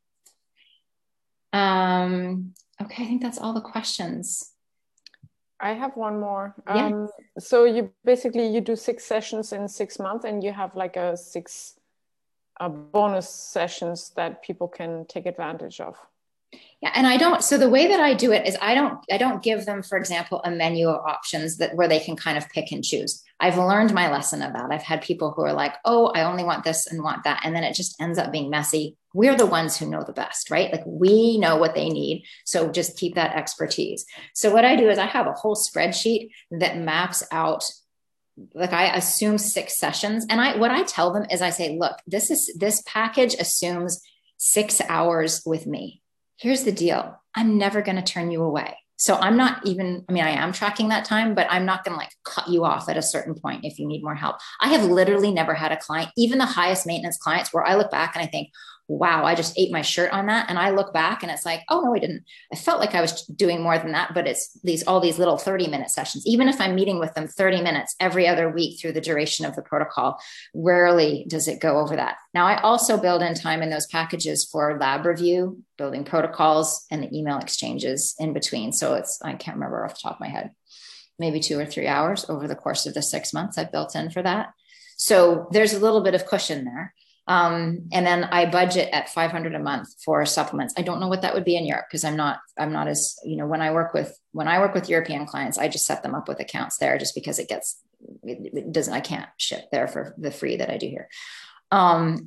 Okay, I think that's all the questions. I have one more. Yeah. So you do 6 sessions in 6 months, and you have like a 6 bonus sessions that people can take advantage of. Yeah. And so the way that I do it is I don't give them, for example, a menu of options where they can kind of pick and choose. I've learned my lesson of that. I've had people who are like, oh, I only want this and want that. And then it just ends up being messy we're the ones who know the best, right? Like we know what they need. So just keep that expertise. So what I do is I have a whole spreadsheet that maps out, like I assume 6 sessions. And what I tell them is I say, look, this package assumes 6 hours with me. Here's the deal. I'm never going to turn you away. So I'm not even, I mean, I am tracking that time, but I'm not going to like cut you off at a certain point if you need more help. I have literally never had a client, even the highest maintenance clients, where I look back and I think, wow, I just ate my shirt on that. And I look back and it's like, oh no, I didn't. I felt like I was doing more than that, but it's all these little 30-minute sessions. Even if I'm meeting with them 30 minutes every other week through the duration of the protocol, rarely does it go over that. Now, I also build in time in those packages for lab review, building protocols, and the email exchanges in between. So I can't remember off the top of my head, maybe 2 or 3 hours over the course of the 6 months I've built in for that. So there's a little bit of cushion there. And then I budget at $500 a month for supplements. I don't know what that would be in Europe because I'm not as, when I work with European clients, I just set them up with accounts there just because I can't ship there for the free that I do here. And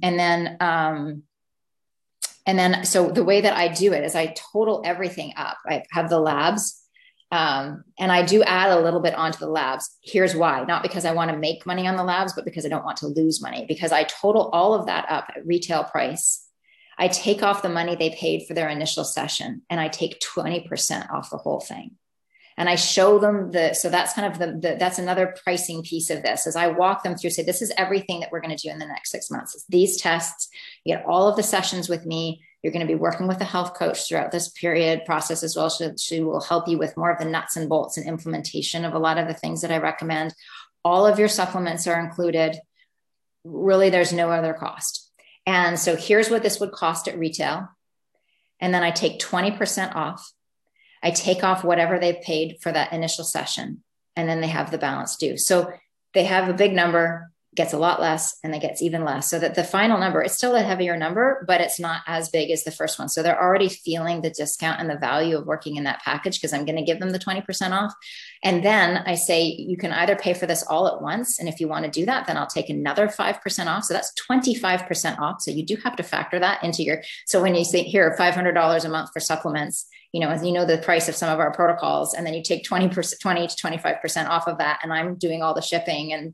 then, so the way that I do it is I total everything up. I have the labs. And I do add a little bit onto the labs. Here's why, not because I want to make money on the labs, but because I don't want to lose money, because I total all of that up at retail price. I take off the money they paid for their initial session and I take 20% off the whole thing. And I show them so that's kind of that's another pricing piece of this, as I walk them through, say, this is everything that we're going to do in the next 6 months. It's these tests, you get all of the sessions with me. You're going to be working with a health coach throughout this process as well. She will help you with more of the nuts and bolts and implementation of a lot of the things that I recommend. All of your supplements are included. Really, there's no other cost. And so here's what this would cost at retail. And then I take 20% off. I take off whatever they paid for that initial session, and then they have the balance due. So they have a big number, gets a lot less, and then gets even less, so that the final number, it's still a heavier number, but it's not as big as the first one. So they're already feeling the discount and the value of working in that package because I'm going to give them the 20% off. And then I say, you can either pay for this all at once. And if you want to do that, then I'll take another 5% off. So that's 25% off. So you do have to factor that into so when you say here, $500 a month for supplements, as you know, the price of some of our protocols, and then you take 20 to 25% off of that. And I'm doing all the shipping, and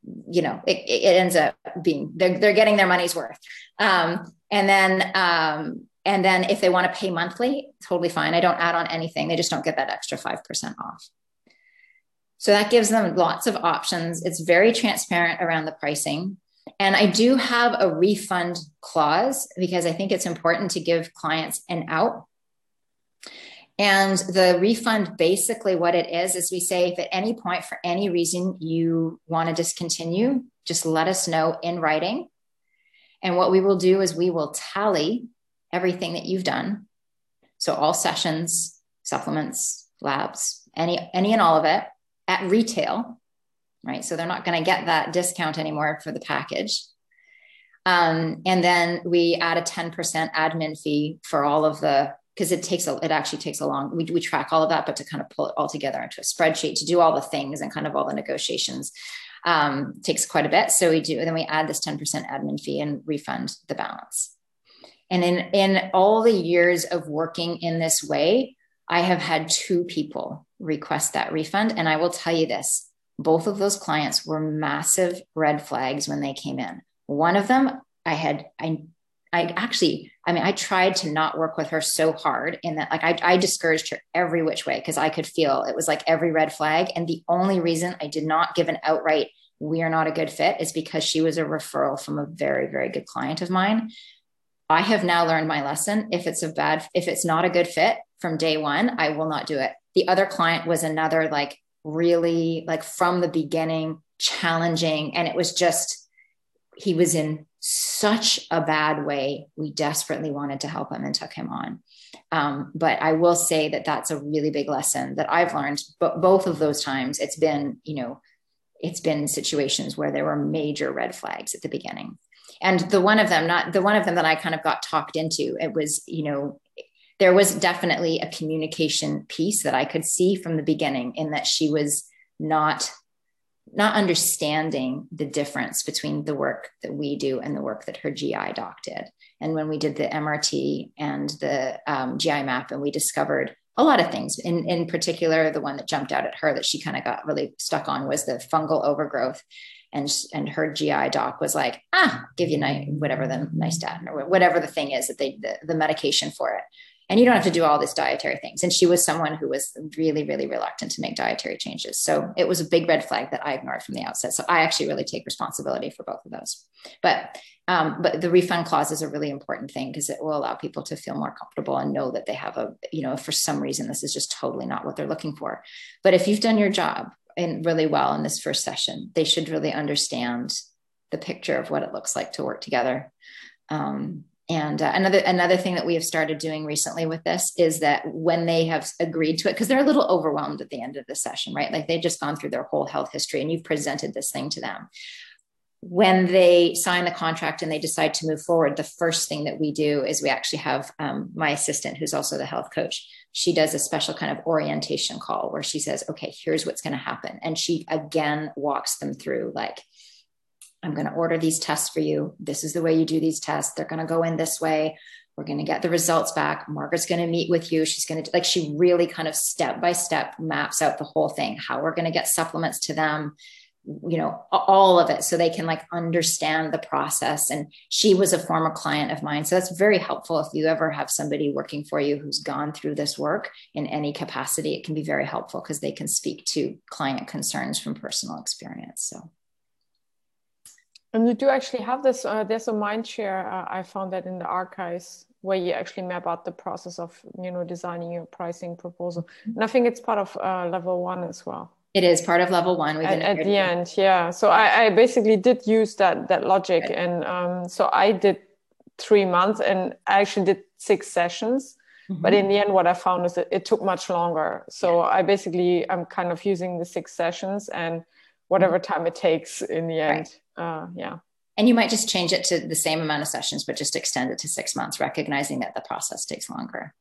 it ends up being, they're getting their money's worth. And then if they want to pay monthly, totally fine. I don't add on anything. They just don't get that extra 5% off. So that gives them lots of options. It's very transparent around the pricing. And I do have a refund clause because I think it's important to give clients an out. And the refund, basically what it is we say, if at any point for any reason you want to discontinue, just let us know in writing. And what we will do is we will tally everything that you've done. So all sessions, supplements, labs, any and all of it at retail, right? So they're not going to get that discount anymore for the package. And then we add a 10% admin fee for all of because it actually takes a long, we track all of that, but to kind of pull it all together into a spreadsheet to do all the things and kind of all the negotiations takes quite a bit. So then we add this 10% admin fee and refund the balance. And in all the years of working in this way, I have had 2 people request that refund. And I will tell you this, both of those clients were massive red flags when they came in. One of them, I tried to not work with her so hard in that, like, I discouraged her every which way because I could feel it was like every red flag. And the only reason I did not give an outright, we are not a good fit, is because she was a referral from a very, very good client of mine. I have now learned my lesson. If it's not a good fit from day one, I will not do it. The other client was another, like, really, like, from the beginning, challenging. And it was just, he was in such a bad way. We desperately wanted to help him and took him on. But I will say that that's a really big lesson that I've learned. But both of those times, it's been situations where there were major red flags at the beginning. And the one of them that I kind of got talked into, it was, there was definitely a communication piece that I could see from the beginning, in that she was not not understanding the difference between the work that we do and the work that her GI doc did. And when we did the MRT and the GI map, and we discovered a lot of things, in particular, the one that jumped out at her that she kind of got really stuck on was the fungal overgrowth. And her GI doc was like, give you whatever the Nystatin or whatever the thing is that the medication for it. And you don't have to do all these dietary things. And she was someone who was really, really reluctant to make dietary changes. So it was a big red flag that I ignored from the outset. So I actually really take responsibility for both of those. But the refund clause is a really important thing, because it will allow people to feel more comfortable and know that they have for some reason, this is just totally not what they're looking for. But if you've done your job and really well in this first session, they should really understand the picture of what it looks like to work together. And another thing that we have started doing recently with this is that when they have agreed to it, because they're a little overwhelmed at the end of the session, right? Like they've just gone through their whole health history and you've presented this thing to them. When they sign the contract and they decide to move forward, the first thing that we do is we actually have my assistant, who's also the health coach. She does a special kind of orientation call where she says, okay, here's what's going to happen. And she again walks them through, like, I'm going to order these tests for you. This is the way you do these tests. They're going to go in this way. We're going to get the results back. Margaret's going to meet with you. She's going to, she really kind of step by step maps out the whole thing, how we're going to get supplements to them, all of it, so they can understand the process. And she was a former client of mine. So that's very helpful. If you ever have somebody working for you who's gone through this work in any capacity, it can be very helpful because they can speak to client concerns from personal experience. So. And you do actually have this, there's a Mindshare, I found that in the archives, where you actually map out the process of, designing your pricing proposal. And I think it's part of level 1 as well. It is part of level 1. At the end, yeah. So I basically did use that logic. Right. And so I did 3 months and I actually did 6 sessions. Mm-hmm. But in the end, what I found is that it took much longer. So yeah. I'm kind of using the 6 sessions and whatever time it takes in the end. Right. Yeah. And you might just change it to the same amount of sessions, but just extend it to 6 months, recognizing that the process takes longer.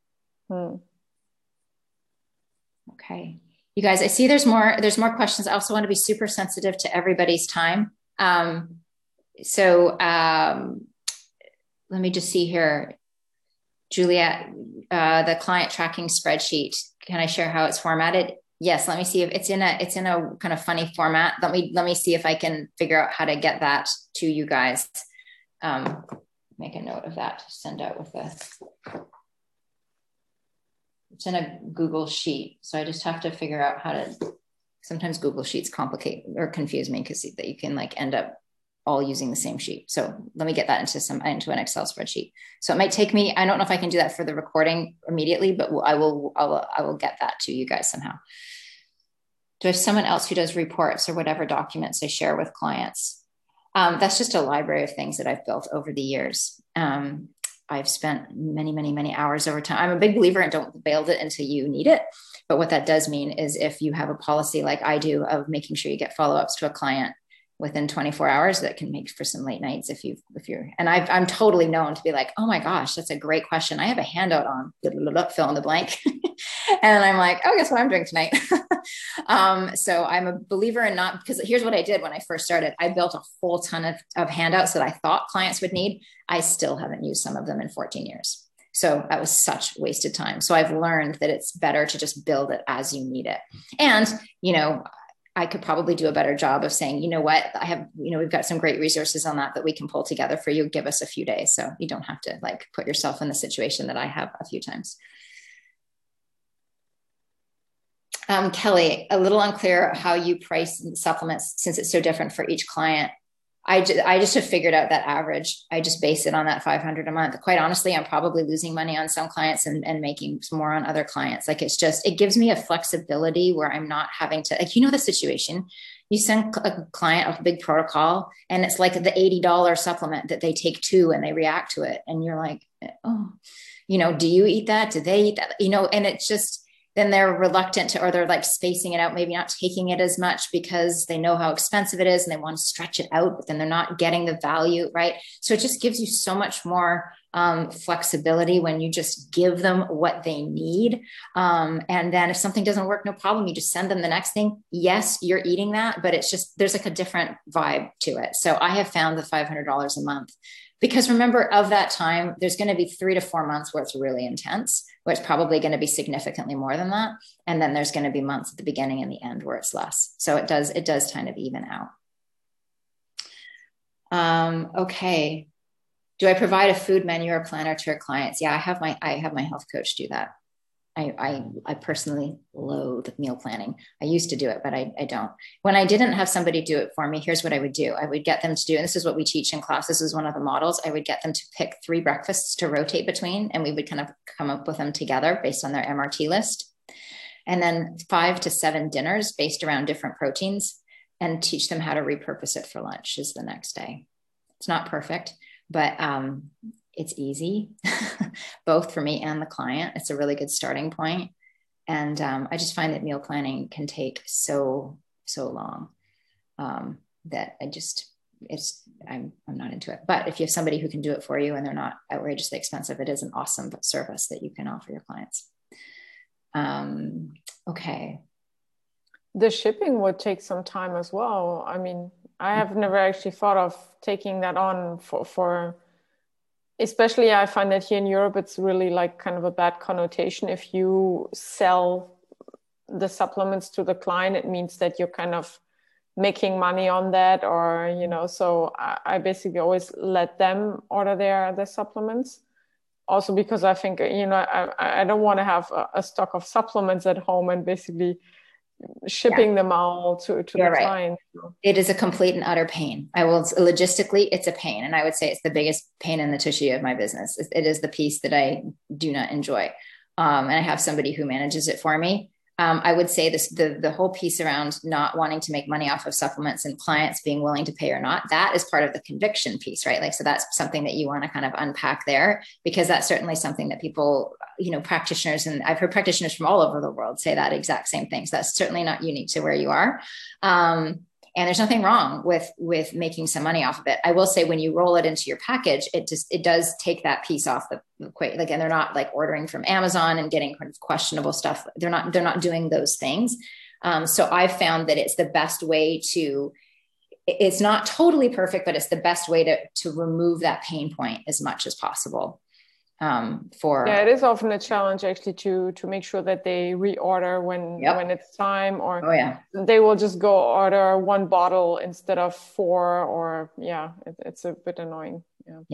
Okay. You guys, I see there's more questions. I also want to be super sensitive to everybody's time. So let me just see here. Juliet, the client tracking spreadsheet, can I share how it's formatted? Yes, let me see if it's in a kind of funny format. Let me see if I can figure out how to get that to you guys. Make a note of that to send out with this. It's in a Google Sheet, so I just have to figure out how to. Sometimes Google Sheets complicate or confuse me because that you can end up all using the same sheet. So let me get that into an Excel spreadsheet. So it might take me. I don't know if I can do that for the recording immediately, but I will get that to you guys somehow. Do I have someone else who does reports or whatever documents I share with clients? That's just a library of things that I've built over the years. I've spent many, many, many hours over time. I'm a big believer in don't build it until you need it. But what that does mean is if you have a policy like I do of making sure you get follow-ups to a client within 24 hours, that can make for some late nights if you're, and I'm totally known to be like, oh my gosh, that's a great question. I have a handout on fill in the blank. And I'm like, oh, guess what I'm doing tonight? So I'm a believer in not, because here's what I did when I first started. I built a whole ton of handouts that I thought clients would need. I still haven't used some of them in 14 years. So that was such wasted time. So I've learned that it's better to just build it as you need it. And, I could probably do a better job of saying, you know what, I have, we've got some great resources on that we can pull together for you. Give us a few days. So you don't have to put yourself in the situation that I have a few times. Kelly, a little unclear how you price supplements since it's so different for each client. I just have figured out that average. I just base it on that $500 a month. Quite honestly, I'm probably losing money on some clients and making some more on other clients. It gives me a flexibility where I'm not having to, the situation, you send a client a big protocol and it's like the $80 supplement that they take 2 and they react to it. And you're like, oh, do you eat that? Do they eat that? And it's just, then they're reluctant to, or they're like spacing it out, maybe not taking it as much because they know how expensive it is and they want to stretch it out, but then they're not getting the value, right? So it just gives you so much more flexibility when you just give them what they need. And then if something doesn't work, no problem. You just send them the next thing. Yes, you're eating that, but it's just, there's like a different vibe to it. So I have found the $500 a month, because remember, of that time, there's going to be 3 to 4 months where it's really intense, where it's probably going to be significantly more than that. And then there's going to be months at the beginning and the end where it's less. So it does kind of even out. Okay. Do I provide a food menu or planner to your clients? Yeah, I have my health coach do that. I personally loathe meal planning. I used to do it, but I don't. When I didn't have somebody do it for me, here's what I would do. I would get them to do, and this is what we teach in class. This is one of the models. I would get them to pick 3 breakfasts to rotate between, and we would kind of come up with them together based on their MRT list. And then 5 to 7 dinners based around different proteins, and teach them how to repurpose it for lunch is the next day. It's not perfect, but it's easy, both for me and the client. It's a really good starting point. And I just find that meal planning can take so long that I'm not into it. But if you have somebody who can do it for you and they're not outrageously expensive, it is an awesome service that you can offer your clients. Okay. The shipping would take some time as well. I mean, I have never actually thought of taking that on for especially I find that here in Europe, it's really like kind of a bad connotation. If you sell the supplements to the client, it means that you're kind of making money on that, or, you know, so I basically always let them order their supplements. Also because I think, you know, I don't want to have a stock of supplements at home and basically shipping them all to the client. It is a complete and utter pain. Logistically, it's a pain. And I would say it's the biggest pain in the tushy of my business. It is the piece that I do not enjoy. And I have somebody who manages it for me. I would say the whole piece around not wanting to make money off of supplements and clients being willing to pay or not, that is part of the conviction piece, right? Like, so that's something that you want to kind of unpack there, because that's certainly something that people, you know, practitioners, and I've heard practitioners from all over the world say that exact same thing. So that's certainly not unique to where you are. And there's nothing wrong with making some money off of it. I will say, when you roll it into your package, it does take that piece off the equation. Like, and they're not like ordering from Amazon and getting kind of questionable stuff. They're not doing those things. So I've found that it's the best way to, it's not totally perfect, but it's the best way to remove that pain point as much as possible. It is often a challenge actually to make sure that they reorder when it's time, or they will just go order 1 bottle instead of 4, or it's a bit annoying.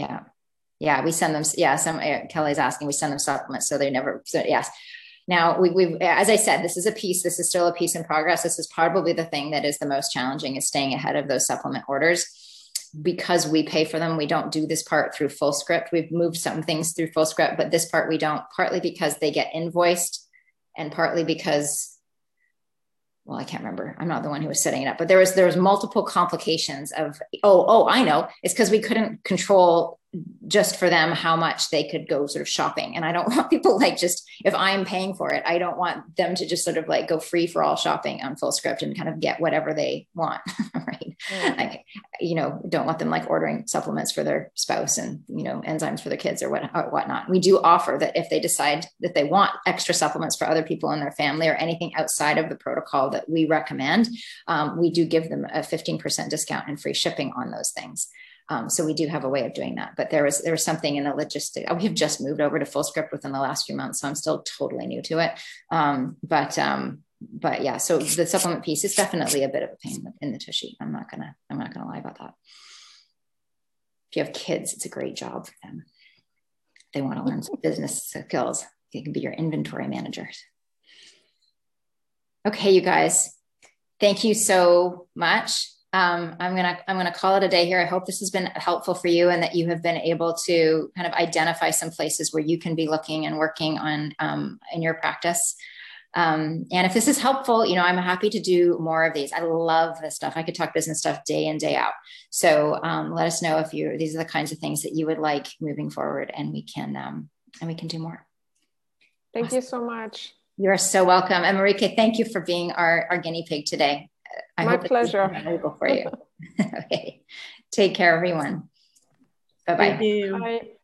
We send them Kelly's asking, we send them supplements, so they never. So yes, now we as I said, this is still a piece in progress. This is probably the thing that is the most challenging, is staying ahead of those supplement orders. Because we pay for them, we don't do this part through Fullscript. We've moved some things through Fullscript, but this part we don't, partly because they get invoiced, and partly because, well, I can't remember. I'm not the one who was setting it up, but there was multiple complications of, I know. It's because we couldn't control just for them how much they could go sort of shopping. And I don't want people like, just, if I'm paying for it, I don't want them to just sort of like go free for all shopping on Fullscript and kind of get whatever they want. Right. Like, you know, don't want them like ordering supplements for their spouse and, you know, enzymes for their kids or whatnot. We do offer that if they decide that they want extra supplements for other people in their family or anything outside of the protocol that we recommend, we do give them a 15% discount and free shipping on those things. So we do have a way of doing that, but there was something in the logistics. We have just moved over to Fullscript within the last few months, so I'm still totally new to it. But yeah, so the supplement piece is definitely a bit of a pain in the tushy. I'm not gonna lie about that. If you have kids, it's a great job for them. They want to learn some business skills. They can be your inventory managers. Okay, you guys, thank you so much. I'm gonna call it a day here. I hope this has been helpful for you, and that you have been able to kind of identify some places where you can be looking and working on in your practice. And if this is helpful, you know, I'm happy to do more of these. I love this stuff. I could talk business stuff day in, day out. So let us know if these are the kinds of things that you would like moving forward, and we can do more. Thank you so much. You're so welcome. And Marike, thank you for being our guinea pig today. My pleasure. Valuable for you. Okay. Take care, everyone. Bye-bye. Thank you. Bye.